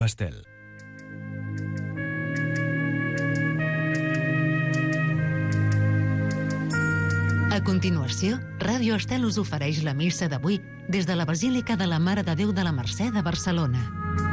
Estel. A continuació, Ràdio Estel us ofereix la missa d'avui des de la Basílica de la Mare de Déu de la Mercè de Barcelona.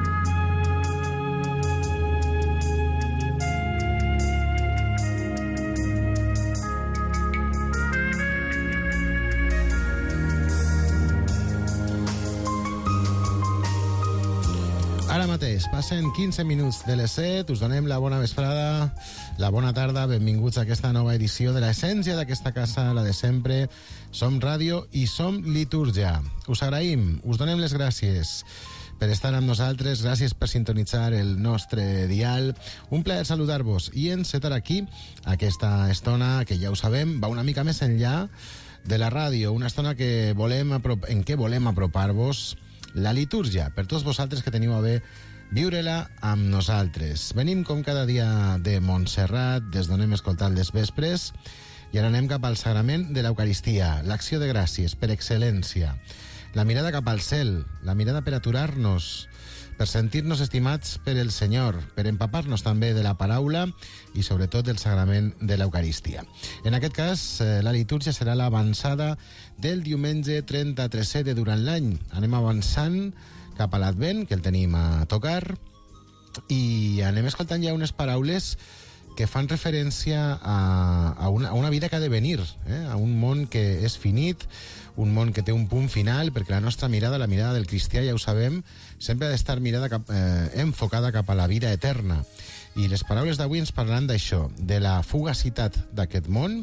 Ara mateix, passen 15 minuts de les 7, us donem la bona vesprada, la bona tarda, benvinguts a aquesta nova edició de l'essència d'aquesta casa, la de sempre. Som ràdio i som litúrgia. Us agraïm, us donem les gràcies per estar amb nosaltres, gràcies per sintonitzar el nostre dial. Un plaer saludar-vos i encetar aquí aquesta estona que ja ho sabem, va una mica més enllà de la ràdio, una estona que en què volem apropar-vos la litúrgia, per tots vosaltres que teniu a bé viure-la amb nosaltres. Venim com cada dia de Montserrat, des d'on hem escoltat les vespres, i ara anem cap al sagrament de l'Eucaristia, l'acció de gràcies per excel·lència, la mirada cap al cel, la mirada per aturar-nos, per sentir-nos estimats per el Senyor, per empapar-nos també de la paraula i sobretot del sagrament de l'Eucaristia. En aquest cas, la litúrgia serà l'avançada del diumenge 33è de durant l'any. Anem avançant cap a l'Advent, que el tenim a tocar, i anem escoltant ja unes paraules que fan referència a una vida que ha de venir, a un món que és finit, un món que té un punt final, perquè la nostra mirada, la mirada del cristià, ja ho sabem, sempre ha d'estar enfocada cap a la vida eterna. I les paraules d'avui ens parlaran d'això, de la fugacitat d'aquest món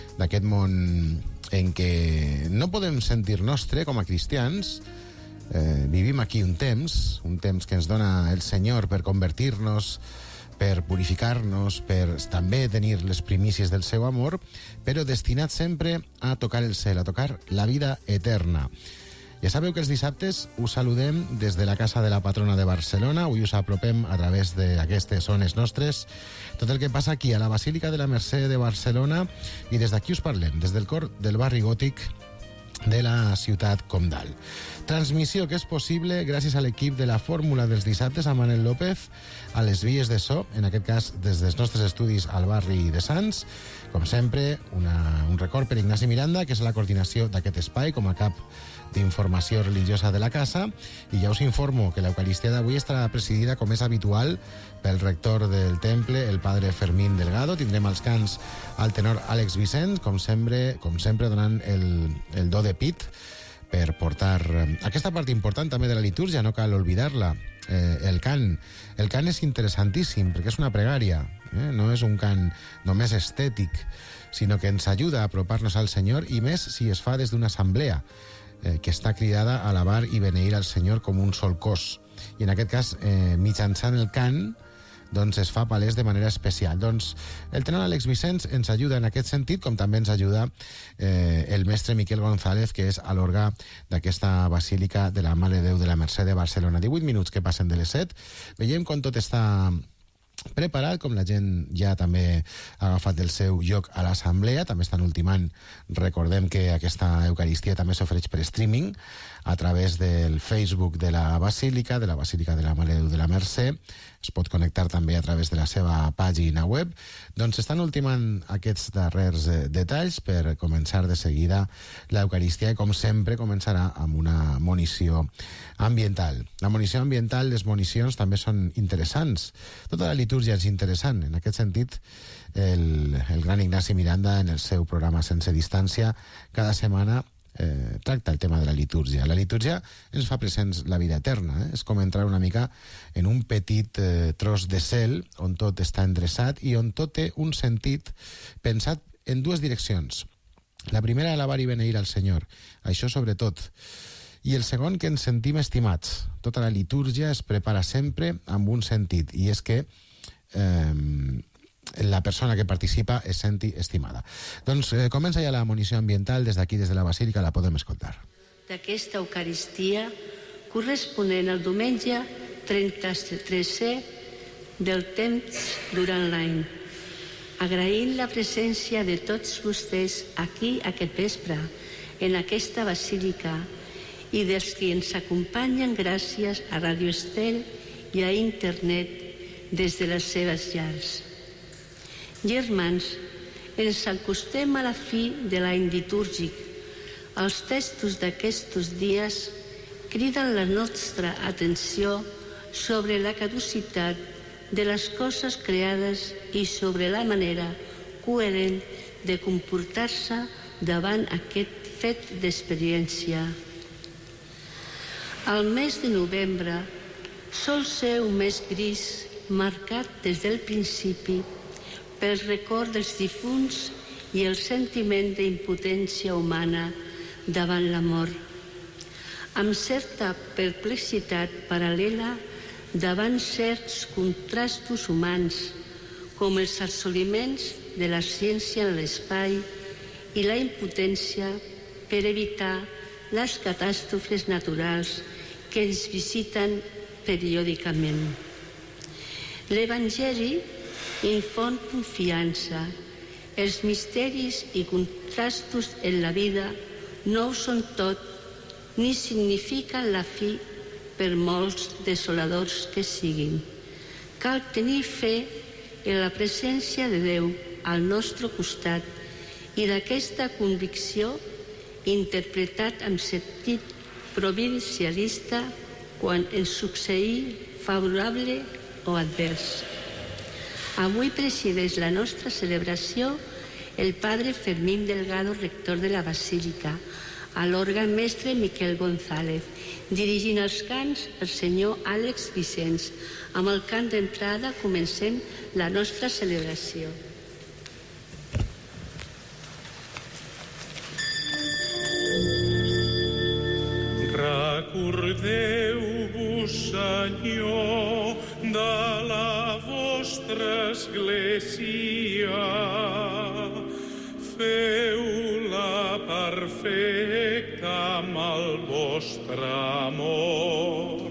en què no podem sentir nostre com a cristians. Vivim aquí un temps que ens dona el Senyor per convertir-nos, per purificar-nos, per també tenir les primícies del seu amor, però destinat sempre a tocar el cel, a tocar la vida eterna. Ja sabeu que els dissabtes us saludem des de la Casa de la Patrona de Barcelona. Avui us apropem a través d'aquestes zones nostres tot el que passa aquí a la Basílica de la Mercè de Barcelona, i des d'aquí us parlem, des del cor del barri gòtic de la ciutat comtal. Transmissió que és possible gràcies a l'equip de la Fórmula dels dissabtes, a Manel López, a les vies de so, en aquest cas des dels nostres estudis al barri de Sants. Com sempre, un record per Ignasi Miranda, que és la coordinació d'aquest espai com a cap d'informació religiosa de la casa, i ja us informo que l'Eucaristia d'avui estarà presidida, com és habitual, pel rector del temple, el padre Fermín Delgado. Tindrem als cants al tenor Àlex Vicens, com sempre donant el do de pit per portar aquesta part important també de la litúrgia, no cal oblidar-la, el cant. El cant és interessantíssim perquè és una pregària, no és un cant només estètic, sinó que ens ajuda a apropar-nos al Senyor, i més si es fa des d'una assemblea que està cridada a alabar i beneir al Senyor com un sol cos. I en aquest cas, mitjançant el cant, doncs es fa palès de manera especial. Doncs el tenor Àlex Vicens ens ajuda en aquest sentit, com també ens ajuda el mestre Miquel González, que és a l'orga d'aquesta Basílica de la Mare de Déu de la Mercè de Barcelona. 18 minuts que passen de les 7. Veiem com tot està preparat, com la gent ja també ha agafat el seu lloc a l'assemblea, també estan ultimant. Recordem que aquesta Eucaristia també s'ofereix per streaming a través del Facebook de la Basílica de la Mare de Déu de la Mercè. Es pot connectar també a través de la seva pàgina web. Doncs estan ultimant aquests darrers detalls per començar de seguida l'Eucaristia, i com sempre començarà amb una monició ambiental. La monició ambiental, les monicions també són interessants. Tota la litúrgia és interessant. En aquest sentit, el gran Ignasi Miranda, en el seu programa Sense Distància, cada setmana tracta el tema de la litúrgia. La litúrgia ens fa presents la vida eterna, és com entrar una mica en un petit tros de cel on tot està endreçat i on tot té un sentit pensat en dues direccions. La primera, alabar i beneir al Senyor, això sobretot, i el segon, que ens sentim estimats. Tota la litúrgia es prepara sempre amb un sentit, i és que la persona que participa es senti estimada. Doncs comença ja la monició ambiental. Des d'aquí, des de la Basílica, la podem escoltar. D'aquesta Eucaristia corresponent al diumenge 33è del temps durant l'any, agraint la presència de tots vostès aquí aquest vespre, en aquesta basílica, i dels que ens acompanyen gràcies a Ràdio Estel i a internet des de les seves llars. Germans, ens acostem a la fi de l'any litúrgic. Els textos d'aquests dies criden la nostra atenció sobre la caducitat de les coses creades i sobre la manera coherent de comportar-se davant aquest fet d'experiència. El mes de novembre sol ser un mes gris marcat des del principi pel record dels difunts i el sentiment d'impotència humana davant la mort, amb certa perplexitat paral·lela davant certs contrastos humans, com els assoliments de la ciència en l'espai i la impotència per evitar les catàstrofes naturals que ens visiten periòdicament. L'Evangeli infon confiança. Els misteris i contrastos en la vida no ho són tot, ni signifiquen la fi per molts desoladors que siguin. Cal tenir fe en la presència de Déu al nostre costat i d'aquesta convicció interpretat amb sentit providencialista quan ens succeï favorable o advers. Avui presideix la nostra celebració el padre Fermín Delgado, rector de la Basílica, a l'òrgan mestre Miquel González, dirigint els cants el senyor Àlex Vicenç. Amb el cant d'entrada comencem la nostra celebració. Recordeu-vos, Senyor, de la vostra església. Feu-la perfecta amb el vostre amor.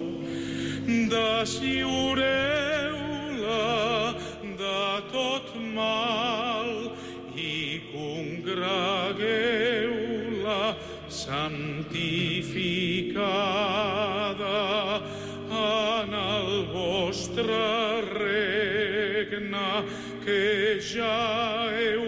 Deslliureu-la de tot mal i congregueu-la santificada en el vostre regne que ja heu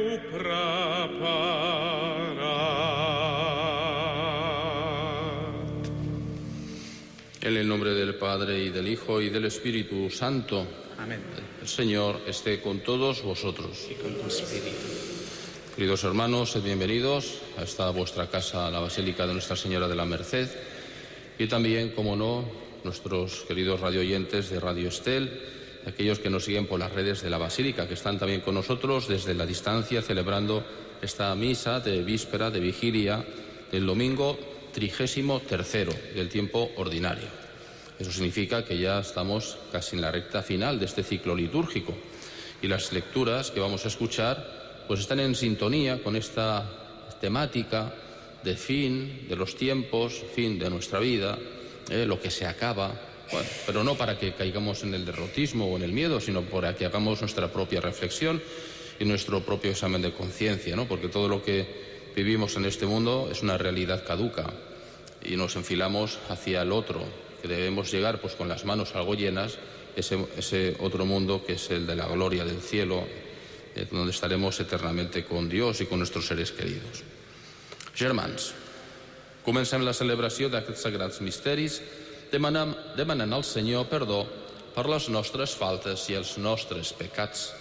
preparat. En el nombre del Padre, y del Hijo, y del Espíritu Santo. Amén. El Señor esté con todos vosotros. Y con tu espíritu. Queridos hermanos, sed bienvenidos a esta vuestra casa, la Basílica de Nuestra Señora de la Merced. Y también, como no, nuestros queridos radioyentes de Radio Estel, aquellos que nos siguen por las redes de la Basílica, que están también con nosotros desde la distancia celebrando esta misa de víspera, de vigilia, del domingo 33º del tiempo ordinario. Eso significa que ya estamos casi en la recta final de este ciclo litúrgico y las lecturas que vamos a escuchar pues están en sintonía con esta temática de fin de los tiempos, fin de nuestra vida, lo que se acaba, bueno, pero no para que caigamos en el derrotismo o en el miedo, sino para que hagamos nuestra propia reflexión y nuestro propio examen de conciencia, ¿no? Porque todo lo que vivimos en este mundo es una realidad caduca y nos enfilamos hacia el otro, que debemos llegar pues con las manos algo llenas, ese otro mundo que es el de la gloria del cielo, donde estaremos eternamente con Dios i con nuestros seres queridos. Germans, comencem la celebració d'aquests sagrats misteris demanant al Senyor perdó per les nostres faltes i els nostres pecats.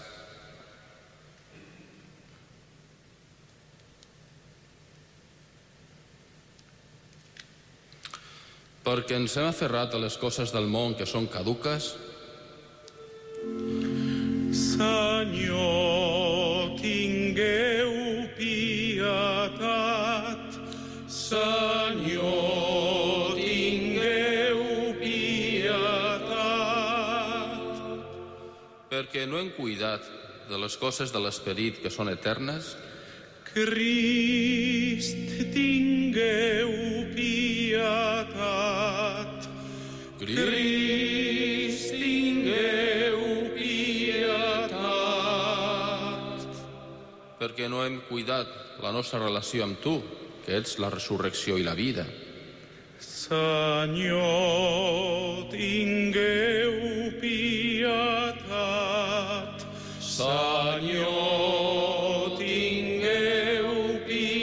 Perquè ens hem aferrat a les coses del món que són caduques. Senyor, tingueu pietat. Senyor, tingueu pietat. Perquè no hem cuidat de les coses de l'esperit que són eternes. Crist, tingueu pietat. Crist, tingueu pietat. Perquè no hem cuidat la nostra relació amb tu, que ets la resurrecció i la vida. Senyor, tingueu Senyor, tingueu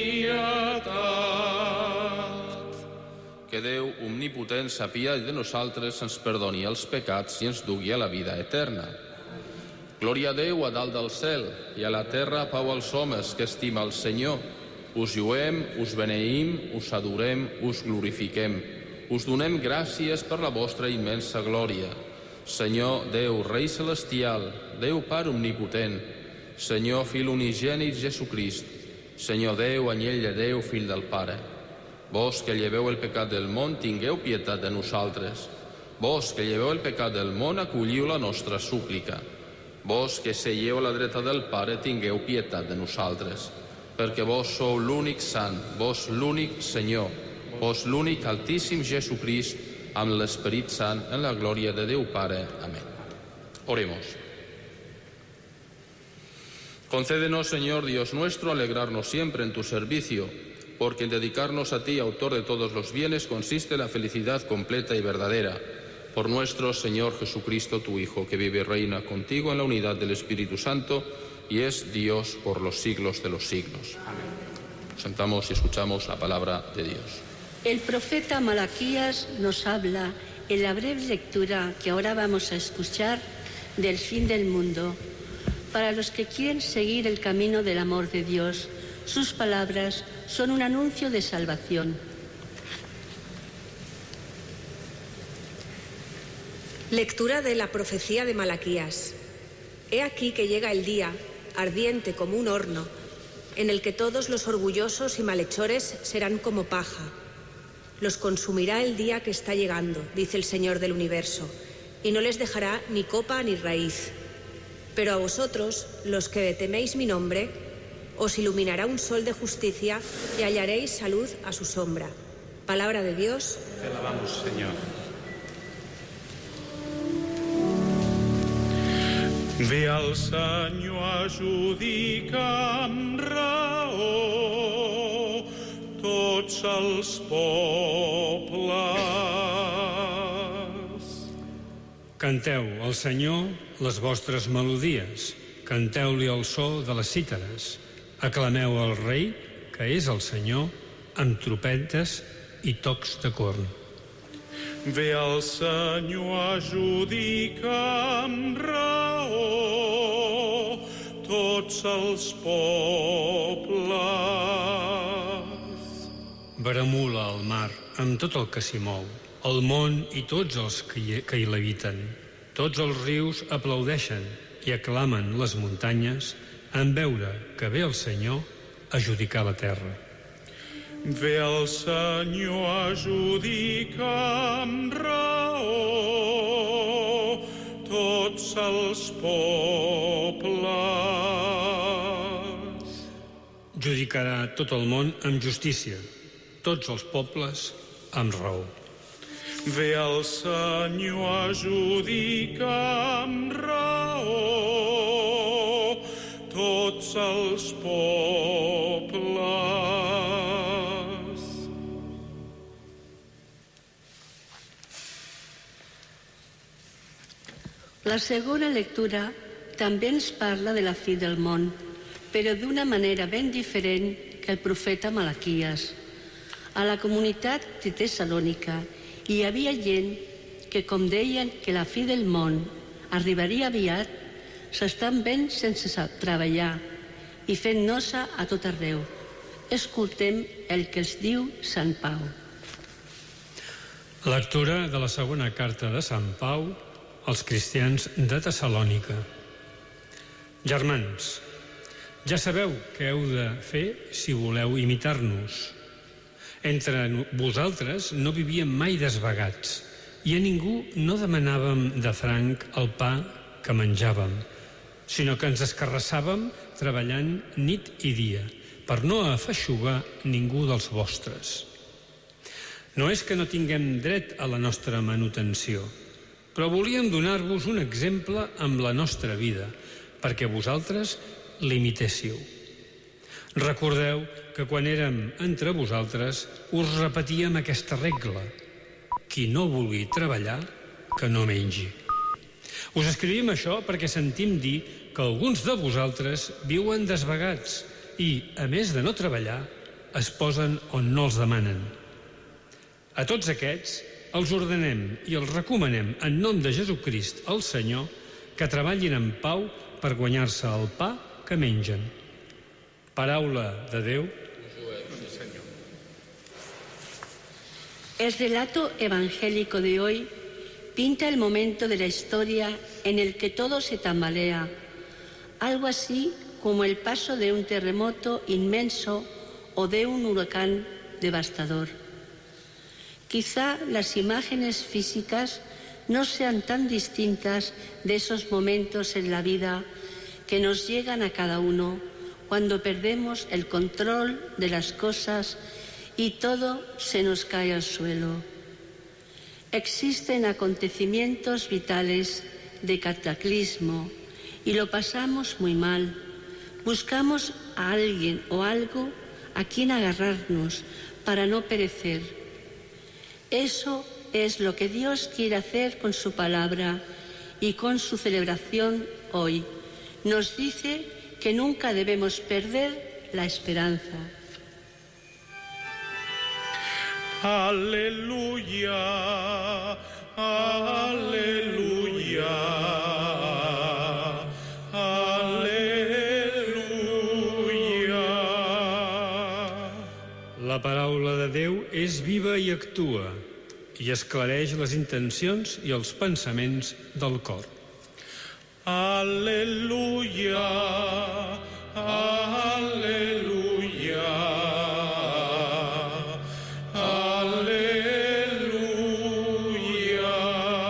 pietat. Que Déu omnipotent s'apiadi de nosaltres, ens perdoni els pecats i ens dugui a la vida eterna. Glòria a Déu a dalt del cel i a la terra pau als homes que estima el Senyor. Us lluem, us beneïm, us adorem, us glorifiquem. Us donem gràcies per la vostra immensa glòria. Senyor Déu, Rei Celestial, Déu Pare Omnipotent, Senyor Fill Unigènit Jesucrist, Senyor Déu, Anyell de Déu, Fill del Pare. Vos que lleveu el pecat del món, tingueu pietat de nosaltres. Vos que lleveu el pecat del món, acolliu la nostra súplica. Vos que seieu a la dreta del Pare, tingueu pietat de nosaltres. Perquè vos sou l'únic sant, vos l'únic Senyor, vos l'únic Altíssim Jesucrist, amb l'Esperit Sant, en la glòria de Déu Pare. Amén. Oremos. Concédenos, Señor Dios nuestro, alegrarnos siempre en tu servicio, porque en dedicarnos a ti, autor de todos los bienes, consiste la felicidad completa y verdadera. Por nuestro Señor Jesucristo, tu Hijo, que vive y reina contigo en la unidad del Espíritu Santo y es Dios por los siglos de los siglos. Amén. Sentamos y escuchamos la palabra de Dios. El profeta Malaquías nos habla en la breve lectura que ahora vamos a escuchar del fin del mundo. Para los que quieren seguir el camino del amor de Dios, sus palabras son un anuncio de salvación. Lectura de la profecía de Malaquías. He aquí que llega el día, ardiente como un horno, en el que todos los orgullosos y malhechores serán como paja. Los consumirá el día que está llegando, dice el Señor del universo, y no les dejará ni copa ni raíz. Pero a vosotros, los que teméis mi nombre, os iluminará un sol de justicia y hallaréis salud a su sombra. Palabra de Dios. Te alabamos, Señor. Ve al Senyor ajudica amb raó tots els pobles. Canteu al Senyor les vostres melodies, canteu-li el so de les cítares, aclameu al Rei, que és el Senyor, amb trompetes i tocs de corn. Ve al Senyor ajudica amb raó tots els pobles. Bramula el mar amb tot el que s'hi mou, el món i tots els que hi l'habiten. Tots els rius aplaudeixen i aclamen les muntanyes en veure que ve el Senyor a judicar la terra. Ve el Senyor ajudica amb raó tots els pobles. Judicarà tot el món amb justícia, tots els pobles amb raó. Ve el Senyor ajudica amb raó tots els pobles. La segona lectura també ens parla de la fi del món, però d'una manera ben diferent que el profeta Malaquías. A la comunitat de Tessalònica hi havia gent que, com deien que la fi del món arribaria aviat, s'estan ben sense treballar i fent nosa a tot arreu. Escoltem el que els diu Sant Pau. Lectura de la segona carta de Sant Pau als cristians de Tessalònica. Germans, ja sabeu què heu de fer si voleu imitar-nos. Entre vosaltres no vivíem mai desvagats i a ningú no demanàvem de franc el pa que menjàvem, sinó que ens escarrassàvem treballant nit i dia per no afeixugar ningú dels vostres. No és que no tinguem dret a la nostra manutenció, però volíem donar-vos un exemple amb la nostra vida, perquè vosaltres l'imitéssiu. Recordeu que quan érem entre vosaltres us repetíem aquesta regla: qui no vulgui treballar, que no mengi. Us escrivim això perquè sentim dir que alguns de vosaltres viuen desvagats i, a més de no treballar, es posen on no els demanen. A tots aquests els ordenem i els recomanem en nom de Jesucrist, el Senyor, que treballin en pau per guanyar-se el pa que mengen. Paraula de Déu. El relato evangélico de hoy pinta el momento de la historia en el que todo se tambalea, algo así como el paso de un terremoto inmenso o de un huracán devastador. Quizá las imágenes físicas no sean tan distintas de esos momentos en la vida que nos llegan a cada uno cuando perdemos el control de las cosas y todo se nos cae al suelo. Existen acontecimientos vitales de cataclismo y lo pasamos muy mal. Buscamos a alguien o algo a quien agarrarnos para no perecer. Eso es lo que Dios quiere hacer con su palabra y con su celebración hoy. Nos dice que nunca debemos perder la esperanza. Aleluya, aleluya, aleluya. La paraula de Déu és viva i actua i esclareix les intencions i els pensaments del cor. Aleluya, aleluya, aleluya.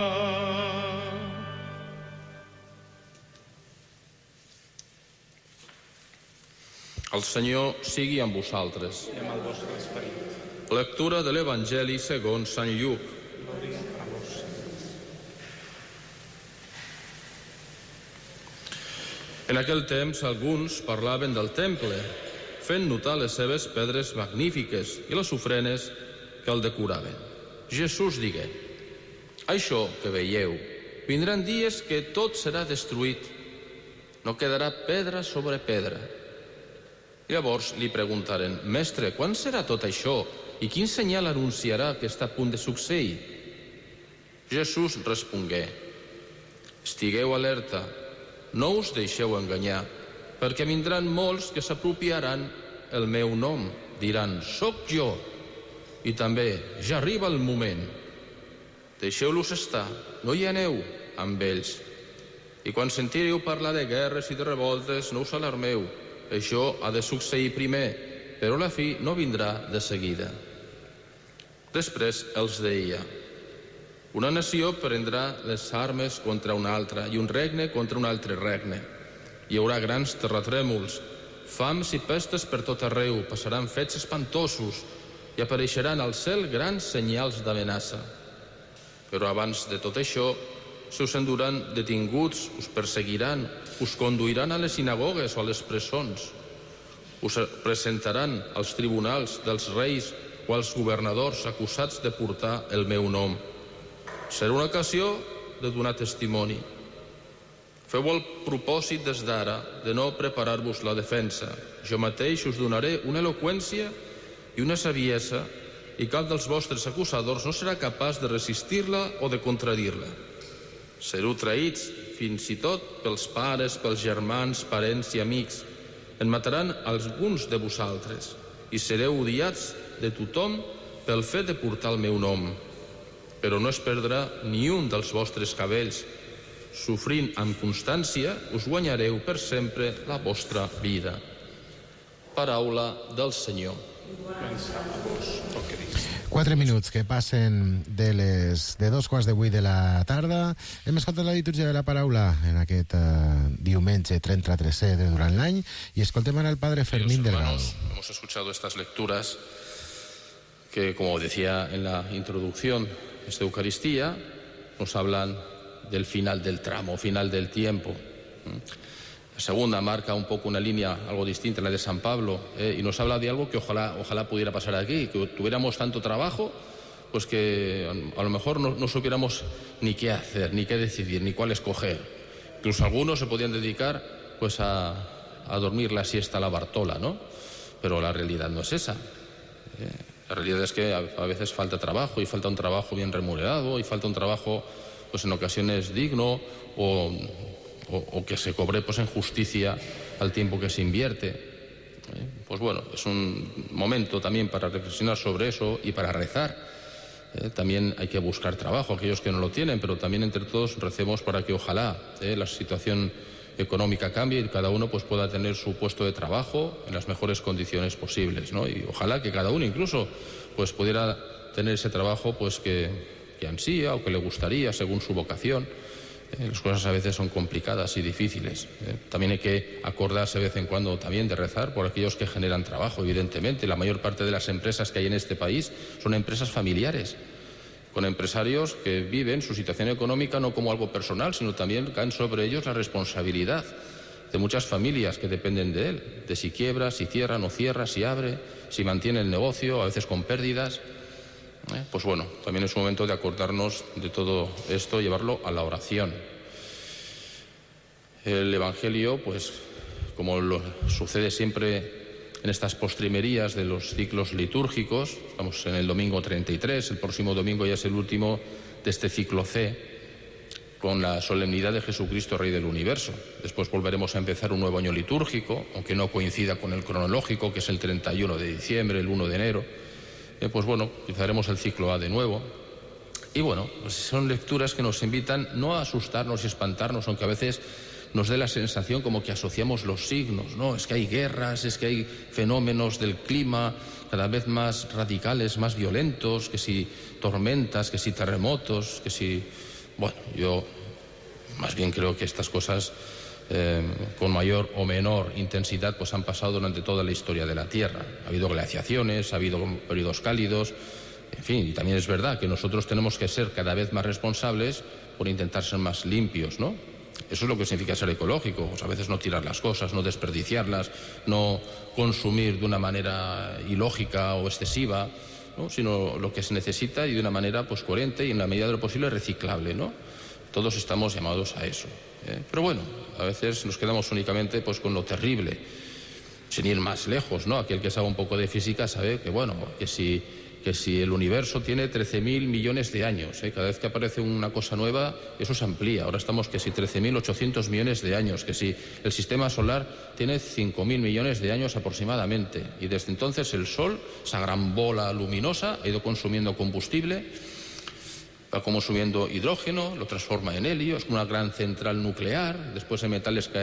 El Senyor sigui amb vosaltres. I amb el vostre esperit. Lectura de l'Evangeli segons Sant Lluc. En aquell temps alguns parlaven del temple, fent notar les seves pedres magnífiques i les ofrenes que el decoraven. Jesús digué: això que veieu, vindran dies que tot serà destruït, no quedarà pedra sobre pedra. Llavors li preguntaren: Mestre, quan serà tot això i quin senyal anunciarà que està a punt de succeir? Jesús respongué: estigueu alerta, no us deixeu enganyar, perquè vindran molts que s'apropiaran el meu nom, diran: soc jo, i també ja arriba el moment. Deixeu-los estar, no hi aneu amb ells. I quan sentireu parlar de guerres i de revoltes, no us alarmeu. Això ha de succeir primer, però la fi no vindrà de seguida. Després els deia: una nació prendrà les armes contra una altra i un regne contra un altre regne. Hi haurà grans terratrèmols, fams i pestes per tot arreu, passaran fets espantosos i apareixeran al cel grans senyals d'amenaça. Però abans de tot això, se us enduran detinguts, us perseguiran, us conduiran a les sinagogues o a les presons. Us presentaran als tribunals dels reis o als governadors acusats de portar el meu nom. Serà una ocasió de donar testimoni. Feu el propòsit des d'ara de no preparar-vos la defensa. Jo mateix us donaré una eloqüència i una saviesa i cap dels vostres acusadors no serà capaç de resistir-la o de contradir-la. Sereu traïts fins i tot pels pares, pels germans, parents i amics. En mataran alguns de vosaltres i sereu odiats de tothom pel fet de portar el meu nom. Però no es perdrà ni un dels vostres cabells. Sofrint amb constància, us guanyareu per sempre la vostra vida. Paraula del Senyor. 4 minuts que passen de 2:15 de la tarda. Hem escoltat la litúrgia de la paraula en aquest diumenge 33è de durant l'any i escoltem ara el padre Fermín Delgado. Hemos escuchado estas lecturas que, como decía en la introducción, esta Eucaristía, nos hablan del final del tramo, final del tiempo. La segunda marca un poco una línea algo distinta a la de San Pablo y nos habla de algo que ojalá pudiera pasar aquí, que tuviéramos tanto trabajo pues que a lo mejor no supiéramos ni qué hacer, ni qué decidir, ni cuál escoger. Incluso algunos se podían dedicar pues a dormir la siesta a la Bartola, ¿no? Pero la realidad no es esa. La realidad es que a veces falta trabajo, y falta un trabajo bien remunerado, y falta un trabajo pues en ocasiones digno, o que se cobre pues en justicia al tiempo que se invierte. Pues bueno, es un momento también para reflexionar sobre eso y para rezar. También hay que buscar trabajo, aquellos que no lo tienen, pero también entre todos recemos para que ojalá la situación económica cambie y cada uno pues pueda tener su puesto de trabajo en las mejores condiciones posibles, ¿no? Y ojalá que cada uno incluso pues pudiera tener ese trabajo pues que ansía o que le gustaría según su vocación. Las cosas a veces son complicadas y difíciles. También hay que acordarse de vez en cuando también de rezar por aquellos que generan trabajo, evidentemente. La mayor parte de las empresas que hay en este país son empresas familiares, con empresarios que viven su situación económica no como algo personal, sino también caen sobre ellos la responsabilidad de muchas familias que dependen de él, de si quiebra, si cierra, no cierra, si abre, si mantiene el negocio, a veces con pérdidas. Pues bueno, también es un momento de acordarnos de todo esto, llevarlo a la oración. El Evangelio, pues como lo sucede siempre en estas postrimerías de los ciclos litúrgicos, estamos en el domingo 33, el próximo domingo ya es el último de este ciclo C, con la solemnidad de Jesucristo, Rey del Universo. Después volveremos a empezar un nuevo año litúrgico, aunque no coincida con el cronológico, que es el 31 de diciembre, el 1 de enero. Pues bueno, empezaremos el ciclo A de nuevo. Y bueno, pues son lecturas que nos invitan no a asustarnos y espantarnos, aunque a veces nos dé la sensación como que asociamos los signos, ¿no? Es que hay guerras, es que hay fenómenos del clima cada vez más radicales, más violentos, que si tormentas, que si terremotos, que si... Bueno, yo más bien creo que estas cosas con mayor o menor intensidad pues han pasado durante toda la historia de la Tierra. Ha habido glaciaciones, ha habido periodos cálidos, en fin, y también es verdad que nosotros tenemos que ser cada vez más responsables por intentar ser más limpios, ¿no? Eso es lo que significa ser ecológico, pues a veces no tirar las cosas, no desperdiciarlas, no consumir de una manera ilógica o excesiva, ¿no? Sino lo que se necesita y de una manera pues coherente y en la medida de lo posible reciclable, ¿no? Todos estamos llamados a eso. Pero bueno, a veces nos quedamos únicamente pues con lo terrible, sin ir más lejos, ¿no? Aquel que sabe un poco de física sabe que bueno, que si el universo tiene 13.000 millones de años, cada vez que aparece una cosa nueva, eso se amplía. Ahora estamos que si 13.800 millones de años, que si el sistema solar tiene 5.000 millones de años aproximadamente. Y desde entonces el Sol, esa gran bola luminosa, ha ido consumiendo combustible, va consumiendo hidrógeno, lo transforma en helio, es una gran central nuclear, después en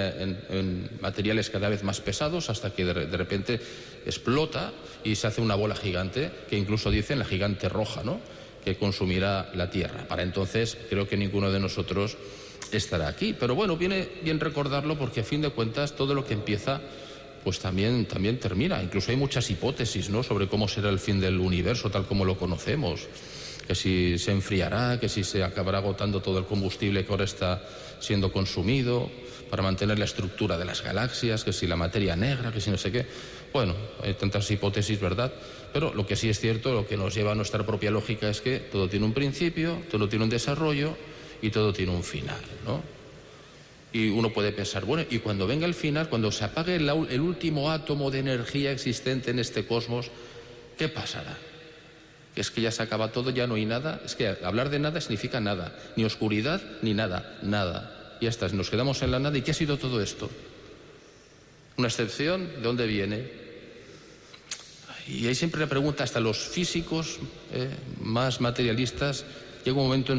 materiales cada vez más pesados, hasta que de repente explota y se hace una bola gigante, que incluso dicen la gigante roja, ¿no?, que consumirá la Tierra. Para entonces creo que ninguno de nosotros estará aquí. Pero bueno, viene bien recordarlo porque a fin de cuentas todo lo que empieza pues también termina. Incluso hay muchas hipótesis, ¿no?, sobre cómo será el fin del universo tal como lo conocemos. Que si se enfriará, que si se acabará agotando todo el combustible que ahora está siendo consumido para mantener la estructura de las galaxias, que si la materia negra, que si no sé qué. Bueno, hay tantas hipótesis, ¿verdad? Pero lo que sí es cierto, lo que nos lleva a nuestra propia lógica es que todo tiene un principio, todo tiene un desarrollo y todo tiene un final, ¿no? Y uno puede pensar, bueno, y cuando venga el final, cuando se apague el último átomo de energía existente en este cosmos, ¿qué pasará? Es que ya se acaba todo, ya no hay nada. Es que hablar de nada significa nada, ni oscuridad ni nada, nada. Ya está, nos quedamos en la nada. ¿Y qué ha sido todo esto? ¿Una excepción? ¿De dónde viene? Y hay siempre la pregunta, hasta los físicos más materialistas, llega un momento en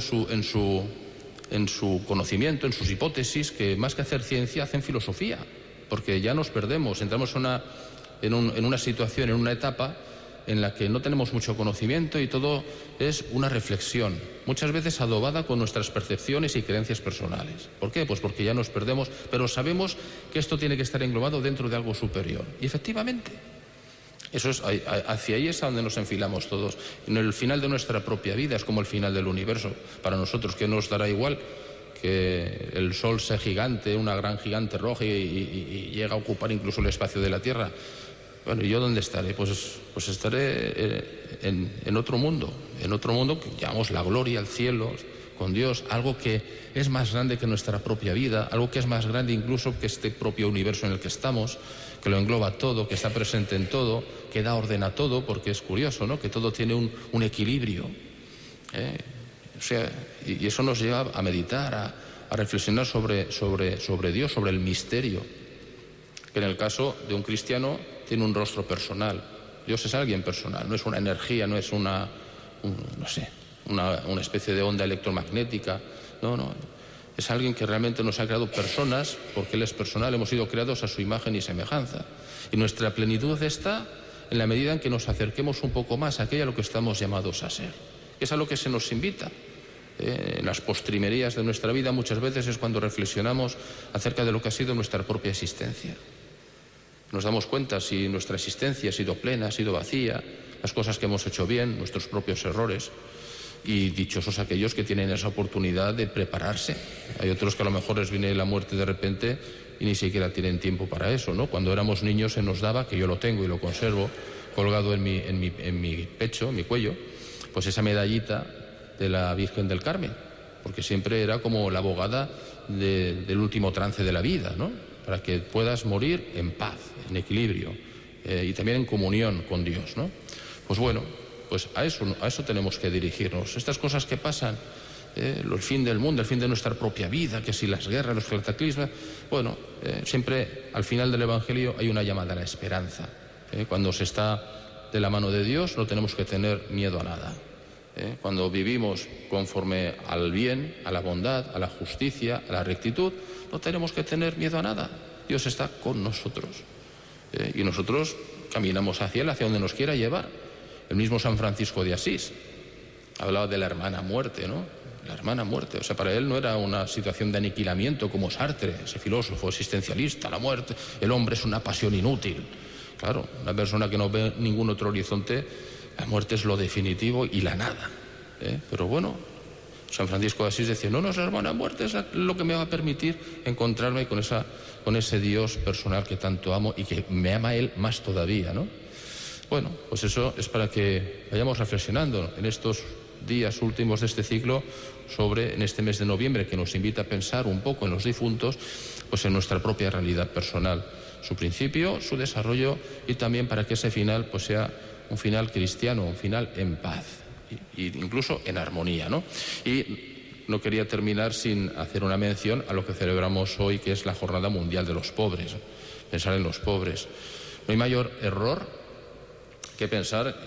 su conocimiento, en sus hipótesis, que más que hacer ciencia, hacen filosofía, porque ya nos perdemos, entramos en una situación, en una etapa en la que no tenemos mucho conocimiento y todo es una reflexión, muchas veces adobada con nuestras percepciones y creencias personales. ¿Por qué? Pues porque ya nos perdemos, pero sabemos que esto tiene que estar englobado dentro de algo superior. Y efectivamente, eso es, hacia ahí es a donde nos enfilamos todos. En el final de nuestra propia vida es como el final del universo. Para nosotros, ¿qué nos dará igual que el Sol sea gigante, una gran gigante roja y llega a ocupar incluso el espacio de la Tierra? Bueno, ¿y yo dónde estaré? Pues estaré en otro mundo que llamamos la gloria, el cielo, con Dios, algo que es más grande que nuestra propia vida, algo que es más grande incluso que este propio universo en el que estamos, que lo engloba todo, que está presente en todo, que da orden a todo, porque es curioso, ¿no?, que todo tiene un equilibrio. O sea, y eso nos lleva a meditar, a reflexionar sobre Dios, sobre el misterio, que en el caso de un cristiano tiene un rostro personal. Dios es alguien personal, no es una energía, no es una especie de onda electromagnética, no, es alguien que realmente nos ha creado personas, porque Él es personal, hemos sido creados a su imagen y semejanza. Y nuestra plenitud está en la medida en que nos acerquemos un poco más a aquello a lo que estamos llamados a ser. Es a lo que se nos invita. En las postrimerías de nuestra vida muchas veces es cuando reflexionamos acerca de lo que ha sido nuestra propia existencia. Nos damos cuenta si nuestra existencia ha sido plena, ha sido vacía, las cosas que hemos hecho bien, nuestros propios errores. Y dichosos aquellos que tienen esa oportunidad de prepararse. Hay otros que a lo mejor les viene la muerte de repente y ni siquiera tienen tiempo para eso, ¿no? Cuando éramos niños se nos daba, que yo lo tengo y lo conservo, colgado en mi pecho, en mi cuello, pues esa medallita de la Virgen del Carmen, porque siempre era como la abogada del último trance de la vida, ¿no?, para que puedas morir en paz, en equilibrio, y también en comunión con Dios, ¿no? Pues bueno, pues a eso tenemos que dirigirnos. Estas cosas que pasan, el fin del mundo, el fin de nuestra propia vida, que si las guerras, los cataclismos, bueno, siempre al final del Evangelio hay una llamada a la esperanza. Cuando se está de la mano de Dios no tenemos que tener miedo a nada. Cuando vivimos conforme al bien, a la bondad, a la justicia, a la rectitud, no tenemos que tener miedo a nada. Dios está con nosotros. Y nosotros caminamos hacia Él, hacia donde nos quiera llevar. El mismo San Francisco de Asís hablaba de la hermana muerte, ¿no? La hermana muerte. O sea, para él no era una situación de aniquilamiento como Sartre, ese filósofo existencialista. La muerte, el hombre es una pasión inútil. Claro, una persona que no ve ningún otro horizonte, la muerte es lo definitivo y la nada. Pero bueno, San Francisco de Asís decía, no, esa hermana muerte es lo que me va a permitir encontrarme con ese Dios personal que tanto amo y que me ama Él más todavía, ¿no? Bueno, pues eso es para que vayamos reflexionando en estos días últimos de este ciclo en este mes de noviembre, que nos invita a pensar un poco en los difuntos, pues en nuestra propia realidad personal, su principio, su desarrollo, y también para que ese final pues sea un final cristiano, un final en paz, e incluso en armonía, ¿no? Y no quería terminar sin hacer una mención a lo que celebramos hoy, que es la Jornada Mundial de los Pobres, pensar en los pobres. No hay mayor error que pensar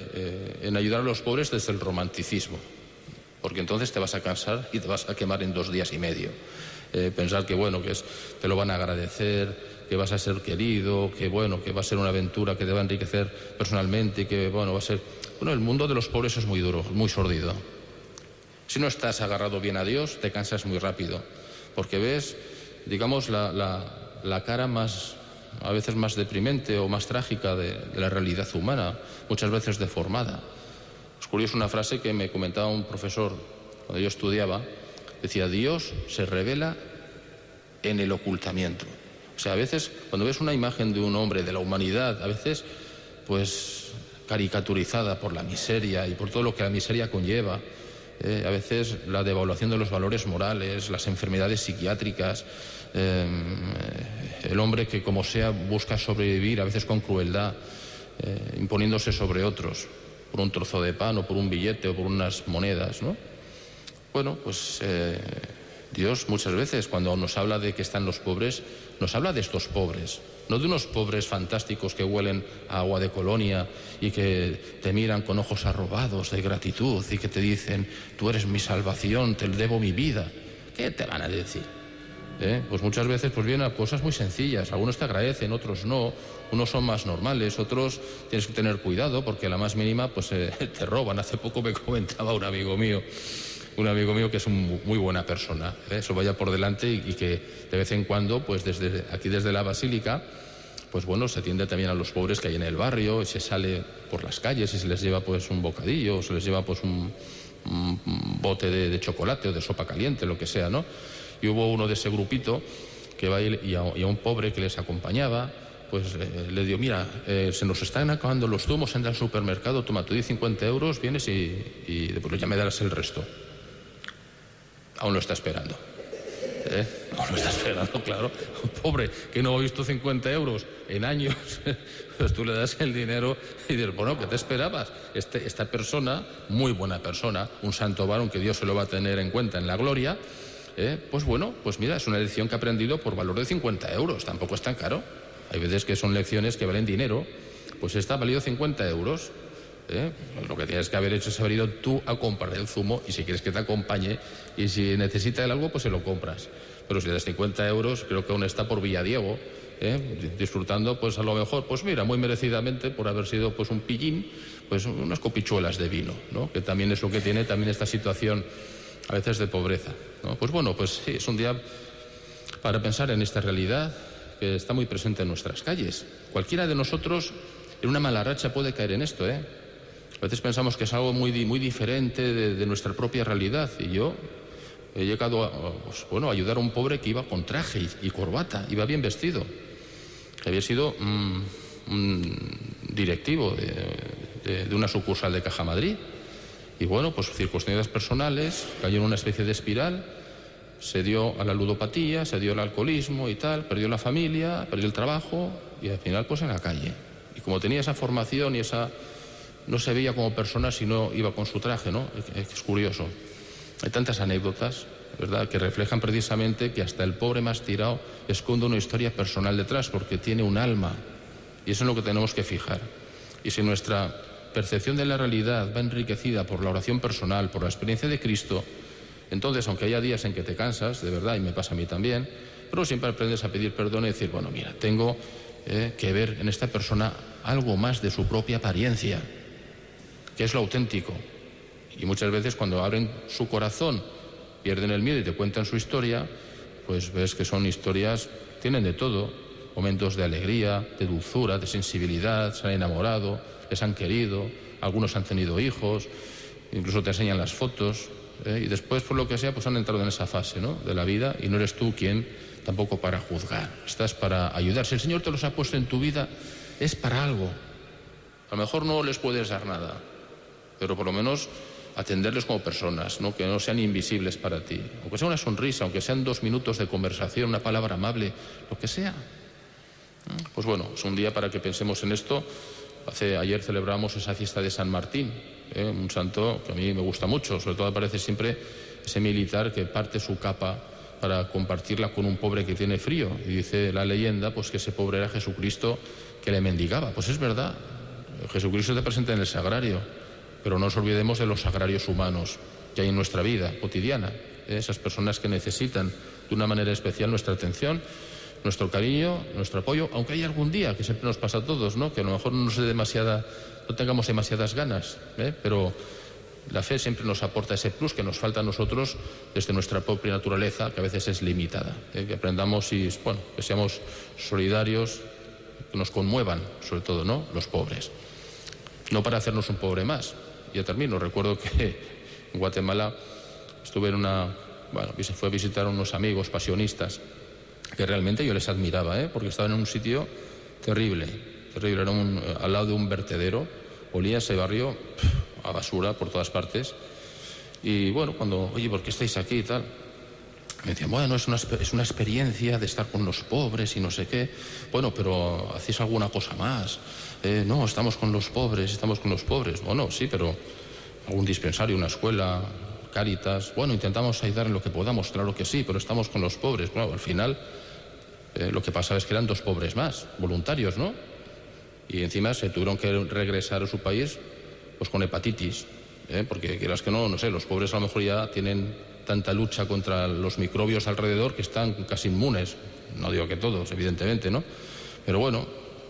en ayudar a los pobres desde el romanticismo, porque entonces te vas a cansar y te vas a quemar en 2 días y medio. Pensar que bueno, te lo van a agradecer, que vas a ser querido, que bueno, que va a ser una aventura que te va a enriquecer personalmente, que bueno, va a ser... Bueno, el mundo de los pobres es muy duro, muy sórdido. Si no estás agarrado bien a Dios, te cansas muy rápido, porque ves, digamos, la cara más... a veces más deprimente o más trágica de la realidad humana, muchas veces deformada. Es curioso una frase que me comentaba un profesor cuando yo estudiaba, decía, Dios se revela en el ocultamiento. O sea, a veces cuando ves una imagen de un hombre, de la humanidad, a veces pues caricaturizada por la miseria y por todo lo que la miseria conlleva, a veces la devaluación de los valores morales, las enfermedades psiquiátricas, el hombre que como sea busca sobrevivir a veces con crueldad, imponiéndose sobre otros por un trozo de pan o por un billete o por unas monedas, ¿no? Bueno, pues Dios muchas veces cuando nos habla de que están los pobres, nos habla de estos pobres, no de unos pobres fantásticos que huelen a agua de colonia y que te miran con ojos arrobados de gratitud y que te dicen, tú eres mi salvación, te debo mi vida. ¿Qué te van a decir? Pues muchas veces pues vienen a cosas muy sencillas, algunos te agradecen, otros no, unos son más normales, otros tienes que tener cuidado porque a la más mínima pues te roban. Hace poco me comentaba un amigo mío que es muy buena persona, eso vaya por delante, y que de vez en cuando pues desde la Basílica pues bueno, se atiende también a los pobres que hay en el barrio, y se sale por las calles y se les lleva pues un bocadillo, o se les lleva pues un bote de chocolate o de sopa caliente, lo que sea, ¿no? Y hubo uno de ese grupito que va y a un pobre que les acompañaba, pues le digo, mira, se nos están acabando los zumos, entra al supermercado, toma, te doy 50 euros, vienes y después ya me darás el resto. Aún lo está esperando. Aún lo está esperando, claro. Pobre, que no ha visto 50 euros en años. Pues tú le das el dinero y dices, bueno, ¿qué te esperabas? Esta persona, muy buena persona, un santo varón que Dios se lo va a tener en cuenta en la gloria, pues bueno, pues mira, es una lección que ha aprendido por valor de 50 euros, tampoco es tan caro. Hay veces que son lecciones que valen dinero, pues esta ha valido 50 euros. Lo que tienes que haber hecho es haber ido tú a comprar el zumo y si quieres que te acompañe y si necesita el algo, pues se lo compras. Pero si le das 50 euros, creo que aún está por Villadiego, disfrutando, pues a lo mejor, pues mira, muy merecidamente por haber sido pues un pillín, pues unas copichuelas de vino, ¿no? Que también es lo que tiene también esta situación a veces de pobreza, ¿no? Pues bueno, pues sí, es un día para pensar en esta realidad que está muy presente en nuestras calles. Cualquiera de nosotros en una mala racha puede caer en esto, A veces pensamos que es algo muy diferente de nuestra propia realidad. Y yo he llegado a ayudar a un pobre que iba con traje y corbata, iba bien vestido. Que había sido un directivo de una sucursal de Caja Madrid. Y bueno, pues circunstancias personales, cayó en una especie de espiral, se dio a la ludopatía, se dio al alcoholismo y tal, perdió la familia, perdió el trabajo y al final pues en la calle. Y como tenía esa formación y esa... no se veía como persona si no iba con su traje, ¿no? Es curioso. Hay tantas anécdotas, ¿verdad?, que reflejan precisamente que hasta el pobre más tirado esconde una historia personal detrás, porque tiene un alma. Y eso es en lo que tenemos que fijar. Y si nuestra percepción de la realidad va enriquecida por la oración personal, por la experiencia de Cristo, entonces, aunque haya días en que te cansas, de verdad, y me pasa a mí también, pero siempre aprendes a pedir perdón y decir, bueno, mira, tengo que ver en esta persona algo más de su propia apariencia, que es lo auténtico. Y muchas veces cuando abren su corazón, pierden el miedo y te cuentan su historia, pues ves que son historias, tienen de todo, momentos de alegría, de dulzura, de sensibilidad, se han enamorado, les han querido, algunos han tenido hijos, incluso te enseñan las fotos, y después, por lo que sea, pues han entrado en esa fase, ¿no?, de la vida, y no eres tú quien tampoco para juzgar, estás para ayudar. Si el Señor te los ha puesto en tu vida, es para algo. A lo mejor no les puedes dar nada, pero por lo menos atenderles como personas, ¿no?, que no sean invisibles para ti. Aunque sea una sonrisa, aunque sean 2 minutos de conversación, una palabra amable, lo que sea. Pues bueno, es un día para que pensemos en esto. Ayer celebramos esa fiesta de San Martín, un santo que a mí me gusta mucho. Sobre todo aparece siempre ese militar que parte su capa para compartirla con un pobre que tiene frío. Y dice la leyenda pues que ese pobre era Jesucristo que le mendigaba. Pues es verdad, Jesucristo está presente en el sagrario, pero no nos olvidemos de los sagrarios humanos que hay en nuestra vida cotidiana, esas personas que necesitan de una manera especial nuestra atención, nuestro cariño, nuestro apoyo, aunque hay algún día, que siempre nos pasa a todos, ¿no?, que a lo mejor no tengamos demasiadas ganas, pero la fe siempre nos aporta ese plus que nos falta a nosotros desde nuestra propia naturaleza, que a veces es limitada, que aprendamos y, bueno, que seamos solidarios, que nos conmuevan, sobre todo, ¿no?, los pobres. No para hacernos un pobre más. Ya termino. Recuerdo que en Guatemala estuve fue a visitar a unos amigos pasionistas que realmente yo les admiraba, porque estaban en un sitio terrible. Era al lado de un vertedero, olía ese barrio a basura por todas partes. Y bueno, oye, ¿por qué estáis aquí y tal? Me decían, bueno, es una experiencia de estar con los pobres y no sé qué. Bueno, pero ¿hacéis alguna cosa más? No, estamos con los pobres. Bueno, sí, pero algún dispensario, una escuela, Cáritas. Bueno, intentamos ayudar en lo que podamos, claro que sí, pero estamos con los pobres. Bueno, al final lo que pasaba es que eran 2 pobres más, voluntarios, ¿no? Y encima se tuvieron que regresar a su país pues con hepatitis, porque quieras que no sé, los pobres a lo mejor ya tienen tanta lucha contra los microbios alrededor que están casi inmunes. No digo que todos, evidentemente, ¿no? Pero bueno,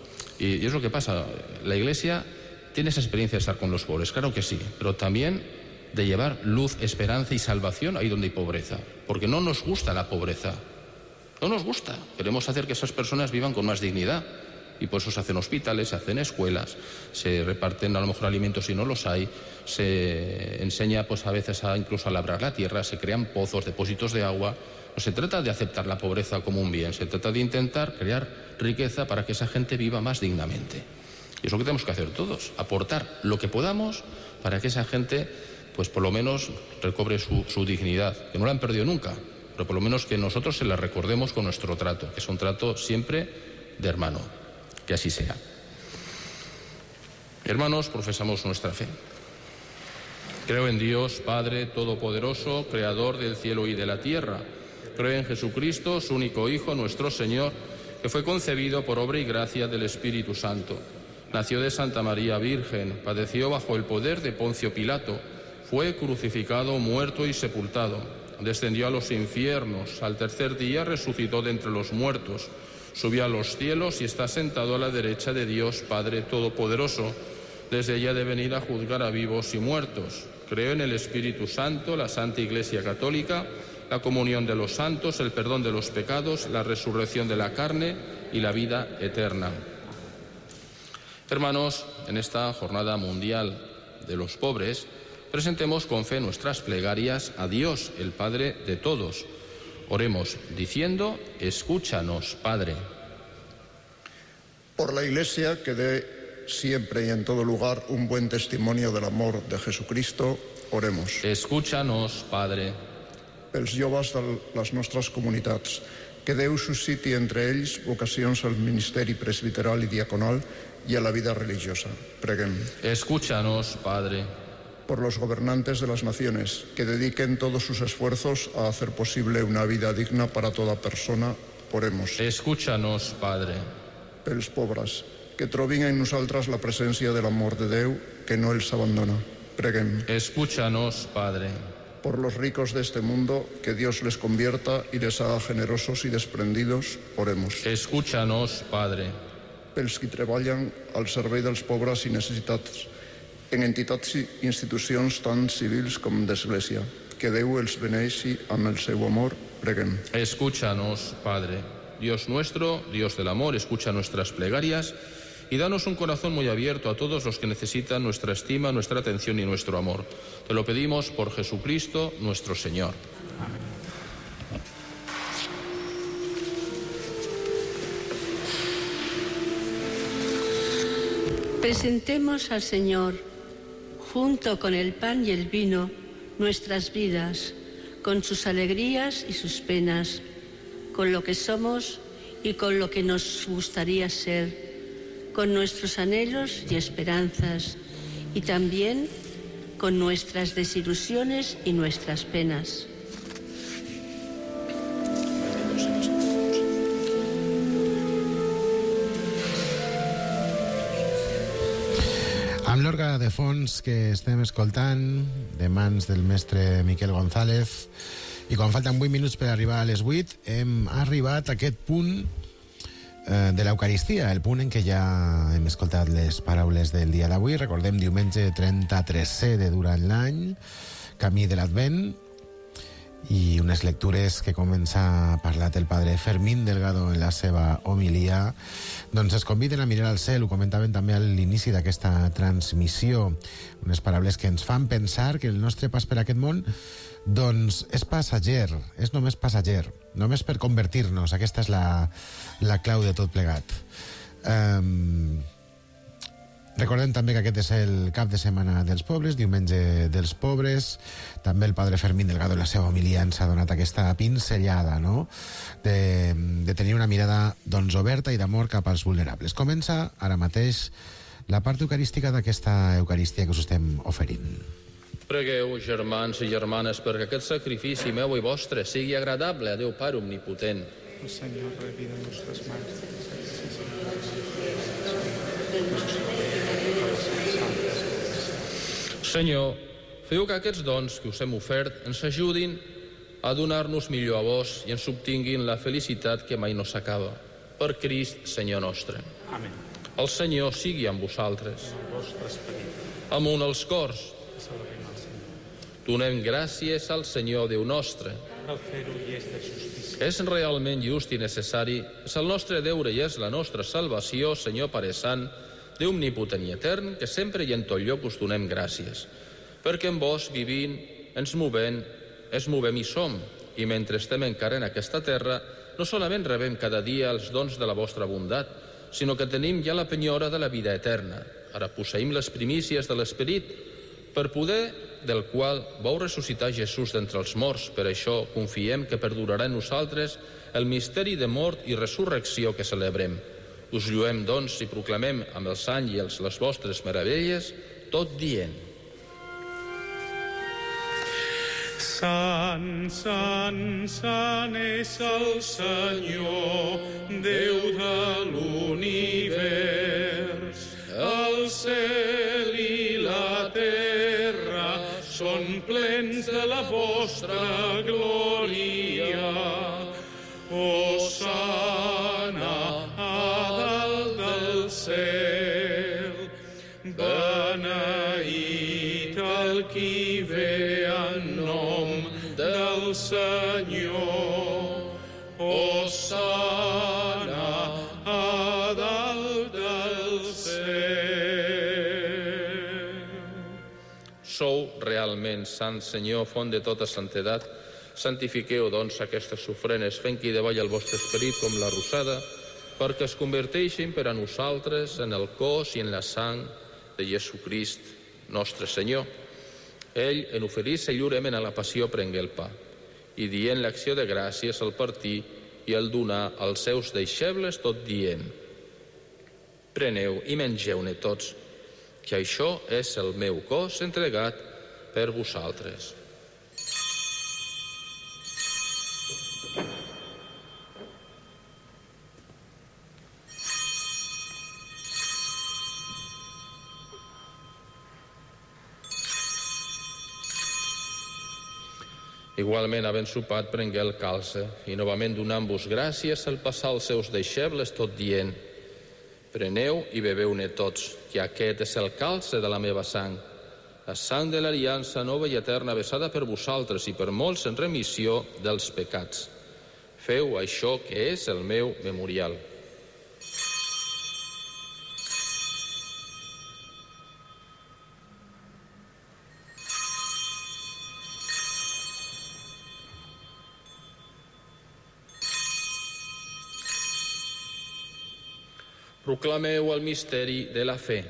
y es lo que pasa. La Iglesia tiene esa experiencia de estar con los pobres, claro que sí, pero también de llevar luz, esperanza y salvación ahí donde hay pobreza, porque no nos gusta la pobreza, no nos gusta. Queremos hacer que esas personas vivan con más dignidad y por eso se hacen hospitales, se hacen escuelas, se reparten a lo mejor alimentos si no los hay, se enseña pues a veces incluso a labrar la tierra, se crean pozos, depósitos de agua. No se trata de aceptar la pobreza como un bien, se trata de intentar crear riqueza para que esa gente viva más dignamente. Y es lo que tenemos que hacer todos, aportar lo que podamos para que esa gente, pues por lo menos recobre su dignidad, que no la han perdido nunca, pero por lo menos que nosotros se la recordemos con nuestro trato, que es un trato siempre de hermano, que así sea. Hermanos, profesamos nuestra fe. Creo en Dios, Padre Todopoderoso, Creador del cielo y de la tierra. Creo en Jesucristo, su único Hijo, nuestro Señor, que fue concebido por obra y gracia del Espíritu Santo. Nació de Santa María Virgen, padeció bajo el poder de Poncio Pilato, fue crucificado, muerto y sepultado. Descendió a los infiernos, al tercer día resucitó de entre los muertos, subió a los cielos y está sentado a la derecha de Dios Padre Todopoderoso. Desde ella de venir a juzgar a vivos y muertos. Creo en el Espíritu Santo, la Santa Iglesia Católica, la comunión de los santos, el perdón de los pecados, la resurrección de la carne y la vida eterna. Hermanos, en esta Jornada Mundial de los Pobres, presentemos con fe nuestras plegarias a Dios, el Padre de todos. Oremos diciendo: escúchanos, Padre. Por la Iglesia, que dé siempre y en todo lugar un buen testimonio del amor de Jesucristo, oremos. Escúchanos, Padre. Pels joves de les nostres comunitats, que Déu susciti entre ells vocacions al ministeri presbiteral i diaconal y a la vida religiosa. Preguem. Escúchanos, Padre. Por los gobernantes de las naciones, que dediquen todos sus esfuerzos a hacer posible una vida digna para toda persona, oremos. Escúchanos, Padre. Pels pobres, que trobin en nosaltres la presència de l'amor de Déu, que no els abandona. Preguem. Escúchanos, Padre. Por los ricos de este mundo, que Dios les convierta y les haga generosos y desprendidos, oremos. Escúchanos, Padre. Pels que treballen al servei dels pobres i necessitats, en entitats i institucions tant civils com d'església, que Déu els beneixi amb el seu amor, preguem. Escúchanos, Padre. Dios nuestro, Dios del amor, escucha nuestras plegarias y danos un corazón muy abierto a todos los que necesitan nuestra estima, nuestra atención y nuestro amor. Te lo pedimos por Jesucristo, nuestro Señor. Presentemos al Señor, junto con el pan y el vino, nuestras vidas, con sus alegrías y sus penas, con lo que somos y con lo que nos gustaría ser, con nuestros anhelos y esperanzas, y también con nuestras desilusiones y nuestras penas. Amb l'orga de fons que estem escoltant, de mans del mestre Miquel González, i quan falten 8 minuts per arribar a les 8, hem arribat a aquest punt de l'Eucaristia, el punt en què ja hem escoltat les paraules del dia d'avui. Recordem, diumenge 33è de durant l'any, camí de l'Advent, i unes lectures que comença a parlar el padre Fermín Delgado en la seva homilia, doncs es conviden a mirar al cel. Ho comentaven també a l'inici d'aquesta transmissió, unes paraules que ens fan pensar que el nostre pas per aquest món doncs és passatger, és només passatger, només per convertir-nos. Aquesta és la clau de tot plegat. Recordem també que aquest és el cap de setmana dels pobres, diumenge dels pobres. També el padre Fermín Delgado en la seva homilia ens ha donat aquesta pinzellada, no?, de tenir una mirada doncs oberta i d'amor cap als vulnerables. Comença ara mateix la part eucarística d'aquesta Eucaristia que us estem oferint. Pregueu, germans i germanes, perquè aquest sacrifici meu i vostre sigui agradable a Déu Pare Omnipotent. El Senyor rebi de nostres mans. Senyor, feu que aquests dons que us hem ofert ens ajudin a donar-nos millor a vos i ens obtinguin la felicitat que mai no s'acaba. Per Crist, Senyor nostre. Amén. El Senyor sigui amb vosaltres. El vostre esperit. Amunt els cors. Salvem el Senyor. Donem gràcies al Senyor Déu nostre. Cal fer-ho i és de justícia. És realment just i necessari, és el nostre deure i és la nostra salvació, Senyor Pare Sant, Déu omnipotent i etern, que sempre i en tot lloc us donem gràcies. Perquè en vos, vivint, ens movem i som, i mentre estem encara en aquesta terra, no solament rebem cada dia els dons de la vostra bondat, sinó que tenim ja la penyora de la vida eterna. Ara posseïm les primícies de l'Esperit, per poder del qual vau ressuscitar Jesús d'entre els morts. Per això confiem que perdurarà en nosaltres el misteri de mort i resurrecció que celebrem. Us lluem, doncs, i proclamem amb els àngels les vostres meravelles, tot dient: Sant, sant, sant és el Senyor, Déu de l'univers. El cel i la terra són plens de la vostra glòria. Hosana a dalt del cel, beneït el qui ve en nom del Senyor. Hosana a dalt del cel. Sou realment sant, Senyor, font de tota santedat. Santifiqueu, doncs, aquestes ofrenes, fent que hi davall el vostre esperit com la rosada, perquè es converteixin per a nosaltres en el cos i en la sang de Jesucrist, nostre Senyor. Ell, en oferir-se lliurement a la passió, prengué el pa, i dient l'acció de gràcies al partir i el donar als seus deixebles, tot dient: preneu i mengeu-ne tots, que això és el meu cos entregat per vosaltres. Igualment, havent sopat, prengué el calze, i novament donant-vos gràcies, el passà als seus deixebles, tot dient: preneu i beveu-ne tots, que aquest és el calze de la meva sang, la sang de l'aliança nova i eterna vessada per vosaltres i per molts en remissió dels pecats. Feu això que és el meu memorial. Proclameu el misteri de la fe.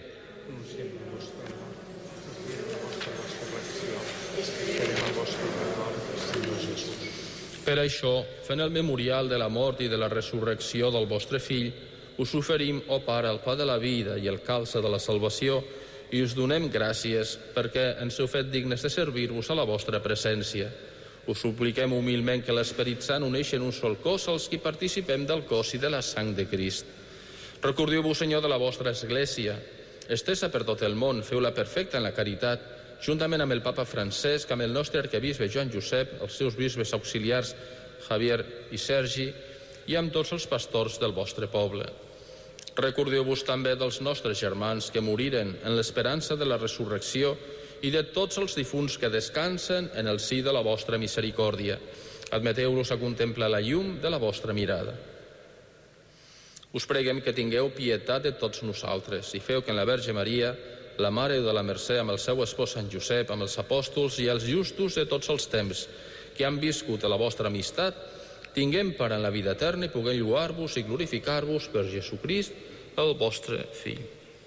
Per això, fent el memorial de la mort i de la resurrecció del vostre Fill, us oferim, ó Pare, el pa de la vida i el calze de la salvació, i us donem gràcies perquè ens heu fet dignes de servir-vos a la vostra presència. Us supliquem humilment que l'Esperit Sant uneixi en un sol cos als qui participem del cos i de la sang de Crist. Recordeu-vos, Senyor, de la vostra Església, estesa per tot el món, feu-la perfecta en la caritat, juntament amb el papa Francesc, amb el nostre arquebisbe Joan Josep, els seus bisbes auxiliars Javier i Sergi, i amb tots els pastors del vostre poble. Recordeu-vos també dels nostres germans que moriren en l'esperança de la resurrecció i de tots els difunts que descansen en el si de la vostra misericòrdia. Admeteu-los a contemplar la llum de la vostra mirada. Us preguem que tingueu pietat de tots nosaltres i feu que en la Verge Maria, la Mare de la Mercè, amb el seu espòs Sant Josep, amb els apòstols i els justos de tots els temps que han viscut a la vostra amistat, tinguem part en la vida eterna i puguem lloar-vos i glorificar-vos per Jesucrist, el vostre Fill.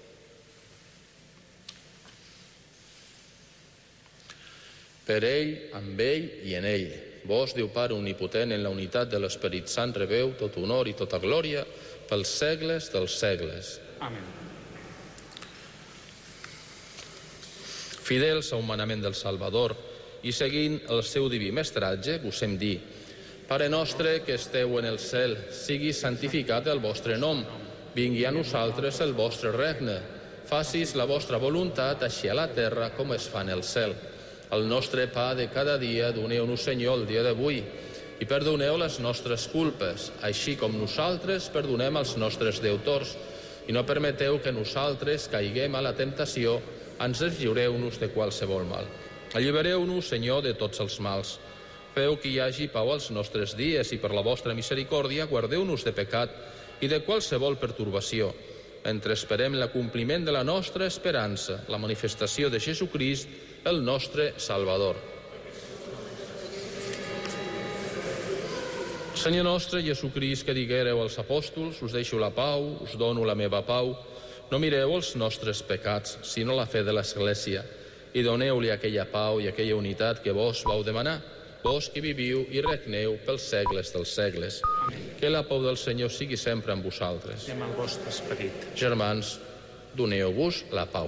Per ell, amb ell i en ell, vos, Déu Pare omnipotent, en la unitat de l'Esperit Sant, rebeu tot honor i tota glòria pels segles dels segles. Amén. Fidels a un manament del Salvador i seguint el seu diví mestratge, vos hem dir: Pare nostre que esteu en el cel, sigui santificat el vostre nom, vingui a nosaltres el vostre regne, facis la vostra voluntat així a la terra com es fa en el cel. El nostre pa de cada dia doneu-nos, Senyor, el dia d'avui, i perdoneu les nostres culpes, així com nosaltres perdonem als nostres deutors, i no permeteu que nosaltres caiguem a la temptació, ens lliureu-nos de qualsevol mal. Allibereu-nos, Senyor, de tots els mals. Feu que hi hagi pau als nostres dies i per la vostra misericòrdia guardeu-nos de pecat i de qualsevol pertorbació, mentre esperem l'acompliment de la nostra esperança, la manifestació de Jesucrist, el nostre Salvador. Senyor nostre Jesucrist, que diguéreu als apòstols, us deixo la pau, us dono la meva pau, no mireu els nostres pecats, sinó la fe de l'Església, i doneu-li aquella pau i aquella unitat que vos vau demanar, vos que viviu i regneu pels segles dels segles. Que la pau del Senyor sigui sempre amb vosaltres. I amb el vostre esperit. Germans, doneu-vos la pau.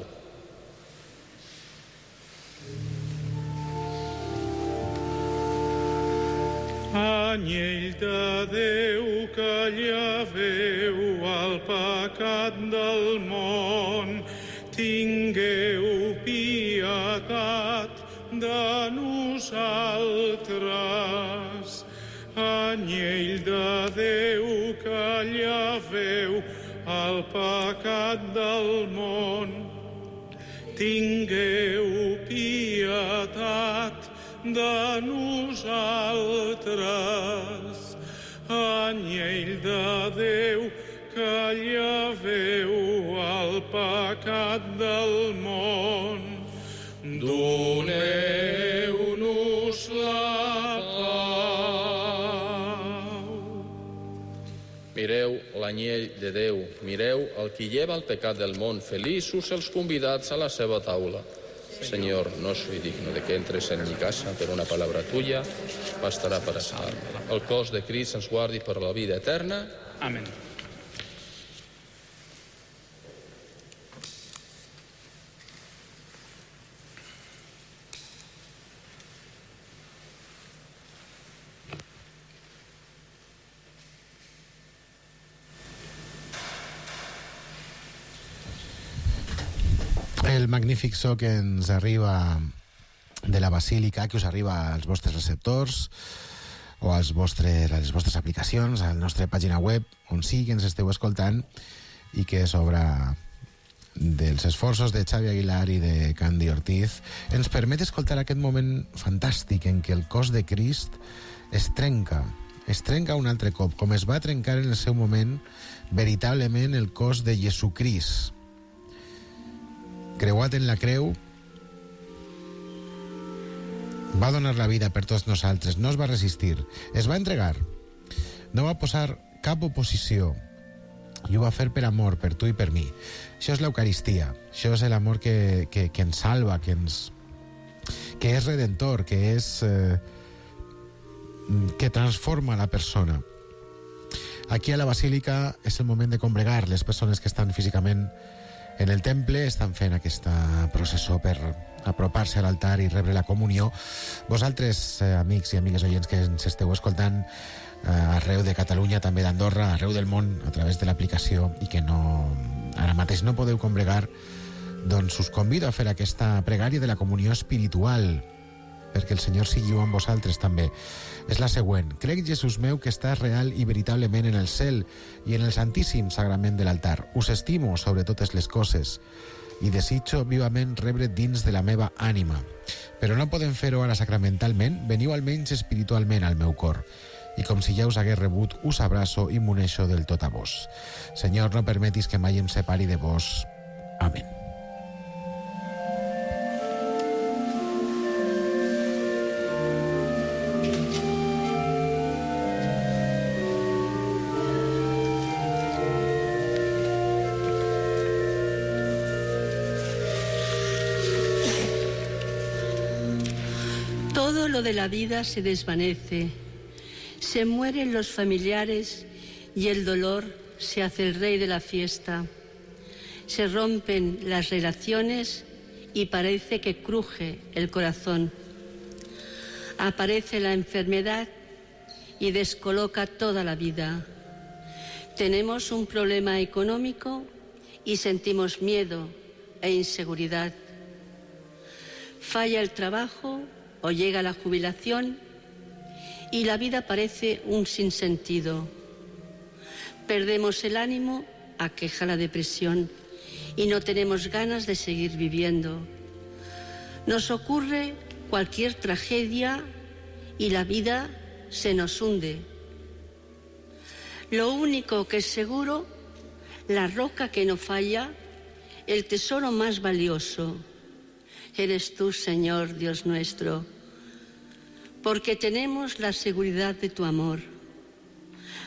Anyell de Déu que llaveu el pecat del món, tingueu pietat de nosaltres. Anyell de Déu que llaveu el pecat del món, tingueu pietat de nosaltres. Anyell de Déu que llaveu el pecat del món, doneu-nos la pau. Mireu l'anyell de Déu, mireu el qui lleva el pecat del món. Feliços els convidats a la seva taula. Señor, no soy digno de que entres en mi casa, pero una palabra tuya bastará para salvarme. El cos de Crist ens guardi per la vida eterna. Amén. El magnífic so que ens arriba de la Basílica, que us arriba als vostres receptors o a les vostres aplicacions, a la nostra pàgina web, on sí que ens esteu escoltant, i que és obra dels esforços de Xavi Aguilar i de Candy Ortiz, ens permet escoltar aquest moment fantàstic en què el cos de Crist es trenca un altre cop, com es va trencar en el seu moment veritablement el cos de Jesucrist. Creuat en la creu, va donar la vida per tots nosaltres, no es va resistir, es va entregar, no va posar cap oposició, i ho va fer per amor, per tu i per mi. Això és l'Eucaristia, això és l'amor que ens salva, que és redentor, que transforma la persona. Aquí a la Basílica és el moment de congregar. Les persones que estan físicament en el temple estan fent aquesta processó per apropar-se a l'altar i rebre la comunió. Vosaltres, amics i amigues oients que ens esteu escoltant arreu de Catalunya, també d'Andorra, arreu del món, a través de l'aplicació, i que ara mateix no podeu congregar, doncs us convido a fer aquesta pregària de la comunió espiritual, perquè el Senyor sigui amb vosaltres també. És la següent: crec, Jesús meu, que estàs real i veritablement en el cel i en el santíssim sagrament de l'altar. Us estimo sobre totes les coses i desitjo vivament rebre dins de la meva ànima. Però no podem fer-ho ara sacramentalment, veniu almenys espiritualment al meu cor. I com si ja us hagués rebut, us abraço i m'uneixo del tot a vos. Senyor, no permetis que mai em separi de vos. Amén. Todo lo de la vida se desvanece, se mueren los familiares y el dolor se hace el rey de la fiesta. Se rompen las relaciones y parece que cruje el corazón. Aparece la enfermedad y descoloca toda la vida. Tenemos un problema económico y sentimos miedo e inseguridad. Falla el trabajo o llega la jubilación y la vida parece un sinsentido. Perdemos el ánimo, aqueja la depresión y no tenemos ganas de seguir viviendo. Nos ocurre cualquier tragedia y la vida se nos hunde. Lo único que es seguro, la roca que no falla, el tesoro más valioso, eres tú, Señor Dios nuestro, porque tenemos la seguridad de tu amor.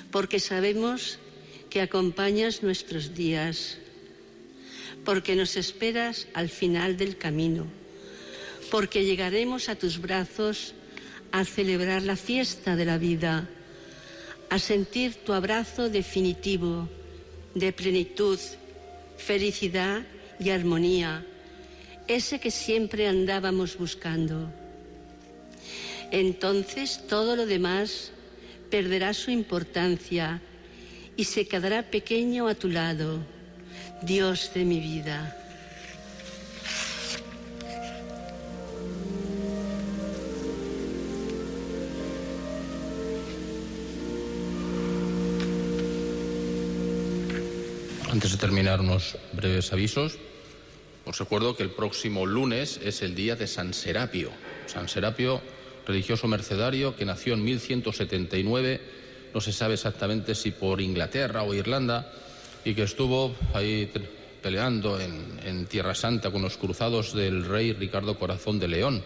porque sabemos que acompañas nuestros días, porque nos esperas al final del camino, porque llegaremos a tus brazos a celebrar la fiesta de la vida, a sentir tu abrazo definitivo de plenitud, felicidad y armonía, ese que siempre andábamos buscando. Entonces todo lo demás perderá su importancia y se quedará pequeño a tu lado, Dios de mi vida. Antes de terminar, unos breves avisos. Os recuerdo que el próximo lunes es el día de San Serapio. San Serapio, religioso mercedario que nació en 1179, no se sabe exactamente si por Inglaterra o Irlanda, y que estuvo ahí peleando en Tierra Santa con los cruzados del rey Ricardo Corazón de León.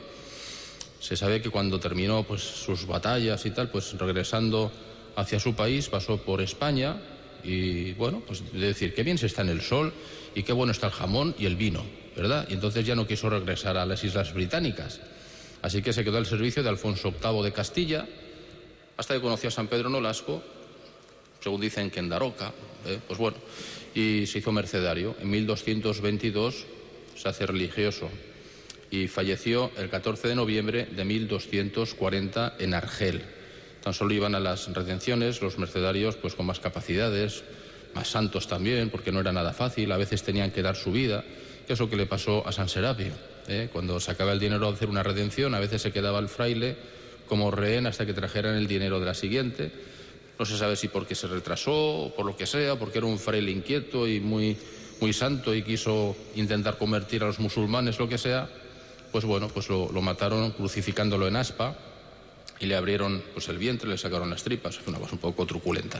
Se sabe que cuando terminó pues sus batallas y tal, pues regresando hacia su país pasó por España y bueno, pues de decir, qué bien se está en el sol y qué bueno está el jamón y el vino, ¿verdad? Y entonces ya no quiso regresar a las Islas Británicas. Así que se quedó al servicio de Alfonso VIII de Castilla, hasta que conoció a San Pedro Nolasco, según dicen que en Daroca, pues bueno, y se hizo mercedario. En 1222 se hace religioso y falleció el 14 de noviembre de 1240 en Argel. Tan solo iban a las redenciones los mercedarios pues con más capacidades, más santos también, porque no era nada fácil, a veces tenían que dar su vida, que es lo que le pasó a San Serapio. Cuando sacaba el dinero de hacer una redención, a veces se quedaba el fraile como rehén hasta que trajeran el dinero de la siguiente. No se sabe si porque se retrasó o por lo que sea, porque era un fraile inquieto y muy santo y quiso intentar convertir a los musulmanes, lo que sea. Pues bueno, pues lo mataron crucificándolo en aspa y le abrieron pues el vientre, le sacaron las tripas, fue una cosa un poco truculenta,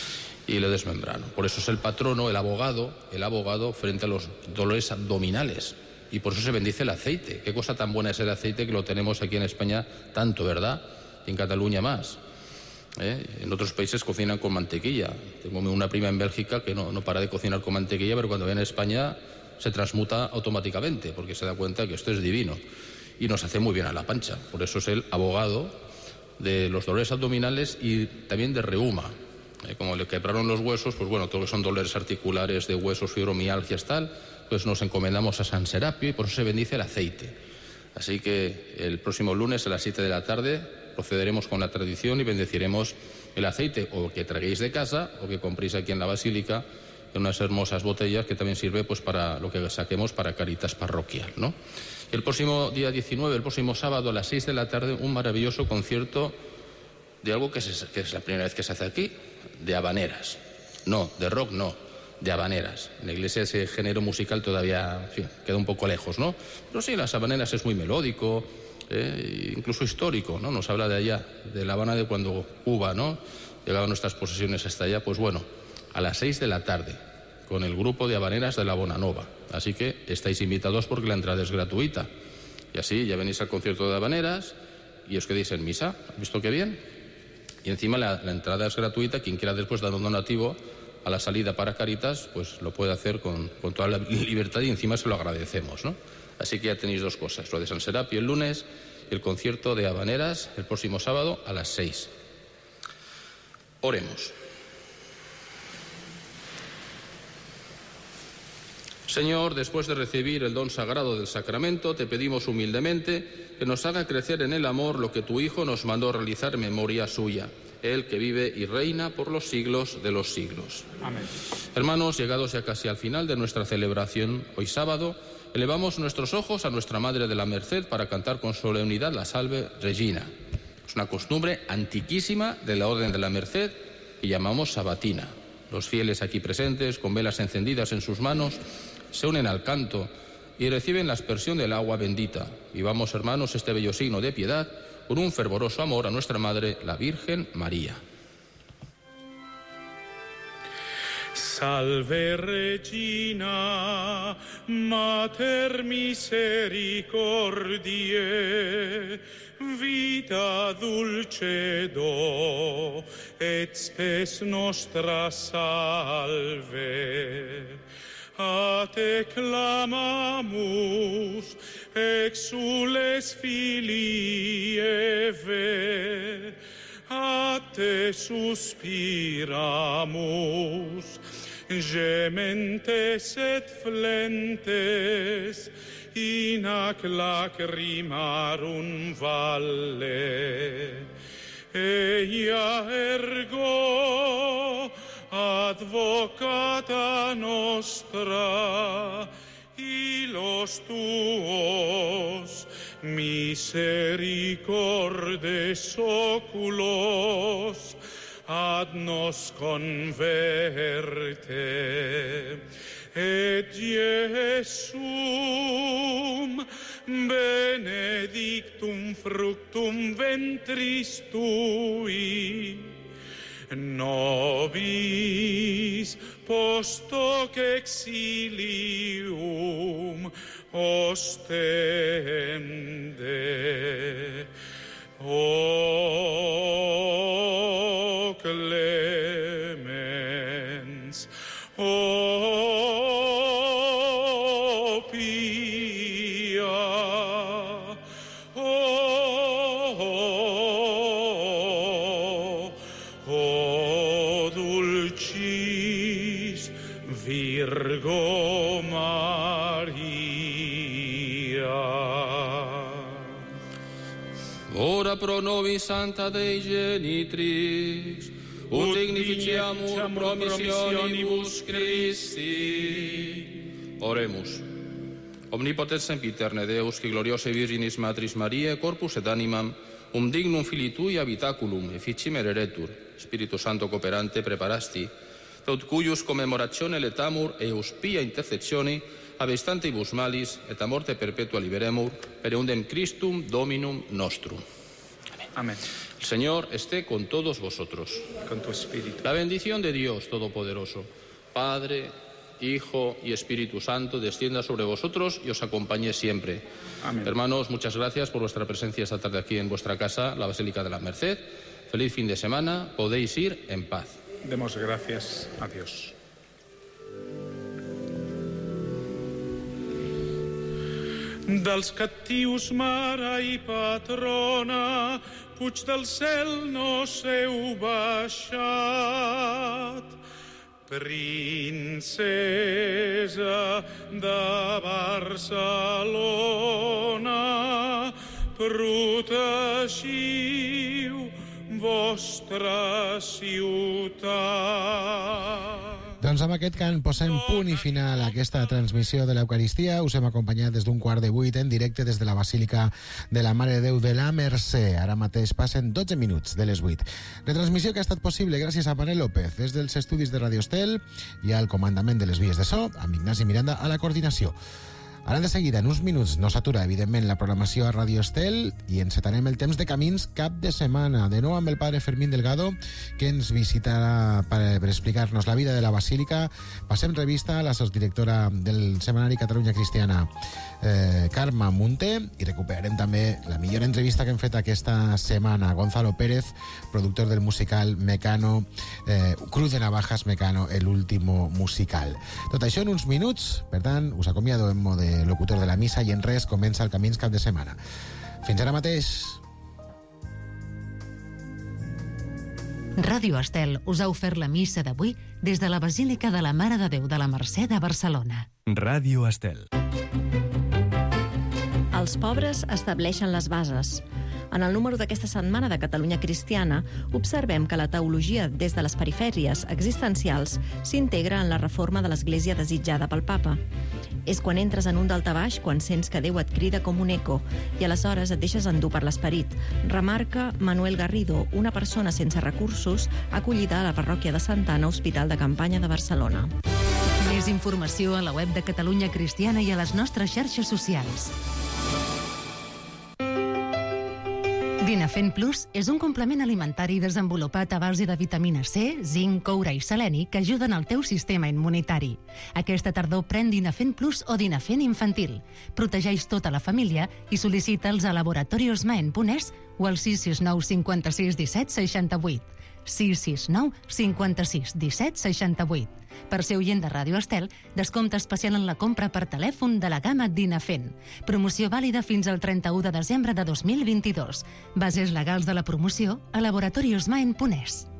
y le desmembraron. Por eso es el patrono, el abogado frente a los dolores abdominales. Y por eso se bendice el aceite. Qué cosa tan buena es el aceite, que lo tenemos aquí en España tanto, ¿verdad? Y en Cataluña más. En otros países cocinan con mantequilla. Tengo una prima en Bélgica que no para de cocinar con mantequilla, pero cuando viene a España se transmuta automáticamente, porque se da cuenta que esto es divino. Y nos hace muy bien a la pancha. Por eso es el abogado de los dolores abdominales y también de reuma. Como le quebraron los huesos, pues bueno, todo lo que son dolores articulares, de huesos, fibromialgias, tal, pues nos encomendamos a San Serapio y por eso se bendice el aceite. Así que el próximo lunes a las 7 de la tarde procederemos con la tradición y bendeciremos el aceite, o que traigáis de casa o que compréis aquí en la Basílica en unas hermosas botellas que también sirve pues para lo que saquemos para Caritas Parroquial, ¿no? Y el próximo día 19, el próximo sábado a las 6 de la tarde, un maravilloso concierto de algo que es la primera vez que se hace aquí, de habaneras. No, de rock no, de habaneras. En la iglesia ese género musical todavía, en fin, queda un poco lejos, ¿no? Pero sí, las habaneras es muy melódico, incluso histórico, ¿no? Nos habla de allá, de La Habana, de cuando Cuba, ¿no? Llegaban nuestras posesiones hasta allá. Pues bueno, a las 6 de la tarde, con el grupo de habaneras de la Bonanova. Así que estáis invitados porque la entrada es gratuita. Y así ya venís al concierto de habaneras y os quedéis en misa. ¿Has visto qué bien? Y encima la entrada es gratuita. Quien quiera después dar un donativo a la salida para Caritas, pues lo puede hacer con toda la libertad y encima se lo agradecemos, ¿no? Así que ya tenéis dos cosas, lo de San Serapio el lunes y el concierto de habaneras el próximo sábado a las 6. Oremos. Señor, después de recibir el don sagrado del sacramento, te pedimos humildemente que nos haga crecer en el amor lo que tu Hijo nos mandó realizar en memoria suya, Él que vive y reina por los siglos de los siglos. Amén. Hermanos, llegados ya casi al final de nuestra celebración, hoy sábado, elevamos nuestros ojos a nuestra Madre de la Merced para cantar con solemnidad la Salve Regina. Es una costumbre antiquísima de la Orden de la Merced que llamamos sabatina. Los fieles aquí presentes, con velas encendidas en sus manos, se unen al canto y reciben la aspersión del agua bendita. Vivamos, hermanos, este bello signo de piedad con un fervoroso amor a nuestra Madre, la Virgen María. Salve Regina, Mater misericordiae, vita dulcedo, et spes nostra salve. A te clamamus, exules filii Eve, a te suspiramus, gementes et flentes, in ac lacrimarum valle. Eia ergo advocata nostra, y los tuos misericordes oculos ad nos converte. Et Iesum benedictum fructum ventris tui, nobis post hoc exilium ostende. O clemens, o pia, o dulcis Virgo Maria. Ora pro nobis Santa Dei Genitris, ut dignificiamur promissionibus Christi. Oremus. Omnipotens sempiterne Deus, qui gloriosae Virginis Matris Mariae, corpus et animam, dignum Filii Tui habitaculum, efficim eretur, Spiritus Santo cooperante preparasti, tot cuius commemoratione letamur eus pia intercessioni, abestantibus malis, et a morte perpetua liberemur, per eundem Christum Dominum nostrum. Amén. El Señor esté con todos vosotros. Con tu espíritu. La bendición de Dios Todopoderoso, Padre, Hijo y Espíritu Santo, descienda sobre vosotros y os acompañe siempre. Amén. Hermanos, muchas gracias por vuestra presencia esta tarde aquí en vuestra casa, la Basílica de la Merced. Feliz fin de semana, podéis ir en paz. Demos gracias a Dios. Dels captius mare i patrona, puig del cel nos heu baixat. Princesa de Barcelona, protegiu vostra ciutat. Doncs amb aquest cant posem punt i final a aquesta transmissió de l'Eucaristia. Us hem acompanyat des d'un 7:15 en directe des de la Basílica de la Mare de Déu de la Mercè. Ara mateix passen 12 minuts de les 8. Retransmissió que ha estat possible gràcies a Manel López des dels estudis de Radio Estel i al comandament de les vies de so, amb Ignasi Miranda a la coordinació. Ara de seguida, en uns minuts, no s'atura, evidentment, la programació a Radio Estel i encetarem el temps de camins cap de setmana. De nou amb el padre Fermín Delgado, que ens visitarà per explicar-nos la vida de la Basílica. Passem revista a la sosdirectora del Setmanari Catalunya Cristiana, Carme Munté, i recuperarem també la millor entrevista que hem fet aquesta setmana. Gonzalo Pérez, productor del musical Mecano, Cruz de Navajas Mecano, el último musical. Tot això en uns minuts, per tant, us acomiado en mode locutor de la missa i en res comença el Camins cap de setmana. Fins ara mateix. Ràdio Estel us ha ofert la missa d'avui des de la Basílica de la Mare de Déu de la Mercè de Barcelona. Ràdio Estel. Els pobres estableixen les bases. En el número d'aquesta setmana de Catalunya Cristiana observem que la teologia des de les perifèries existencials s'integra en la reforma de l'Església desitjada pel Papa. És quan entres en un daltabaix quan sents que Déu et crida com un eco i aleshores et deixes endur per l'esperit. Remarca Manuel Garrido, una persona sense recursos acollida a la parròquia de Santa Anna, Hospital de Campanya de Barcelona. Més informació a la web de Catalunya Cristiana i a les nostres xarxes socials. Dinafen Plus és un complement alimentari desenvolupat a base de vitamina C, zinc, coure i seleni que ajuden al teu sistema immunitari. Aquesta tardor pren Dinafen Plus o Dinafen infantil. Protegeix tota la família i sol·licita'ls a laboratoriosmaen.es o al 669 56 17 68. 669 56 17 68. Per ser oient de Ràdio Estel, descompte especial en la compra per telèfon de la gamma Dinafen. Promoció vàlida fins al 31 de desembre de 2022. Bases legals de la promoció a laboratoriosmaen.es.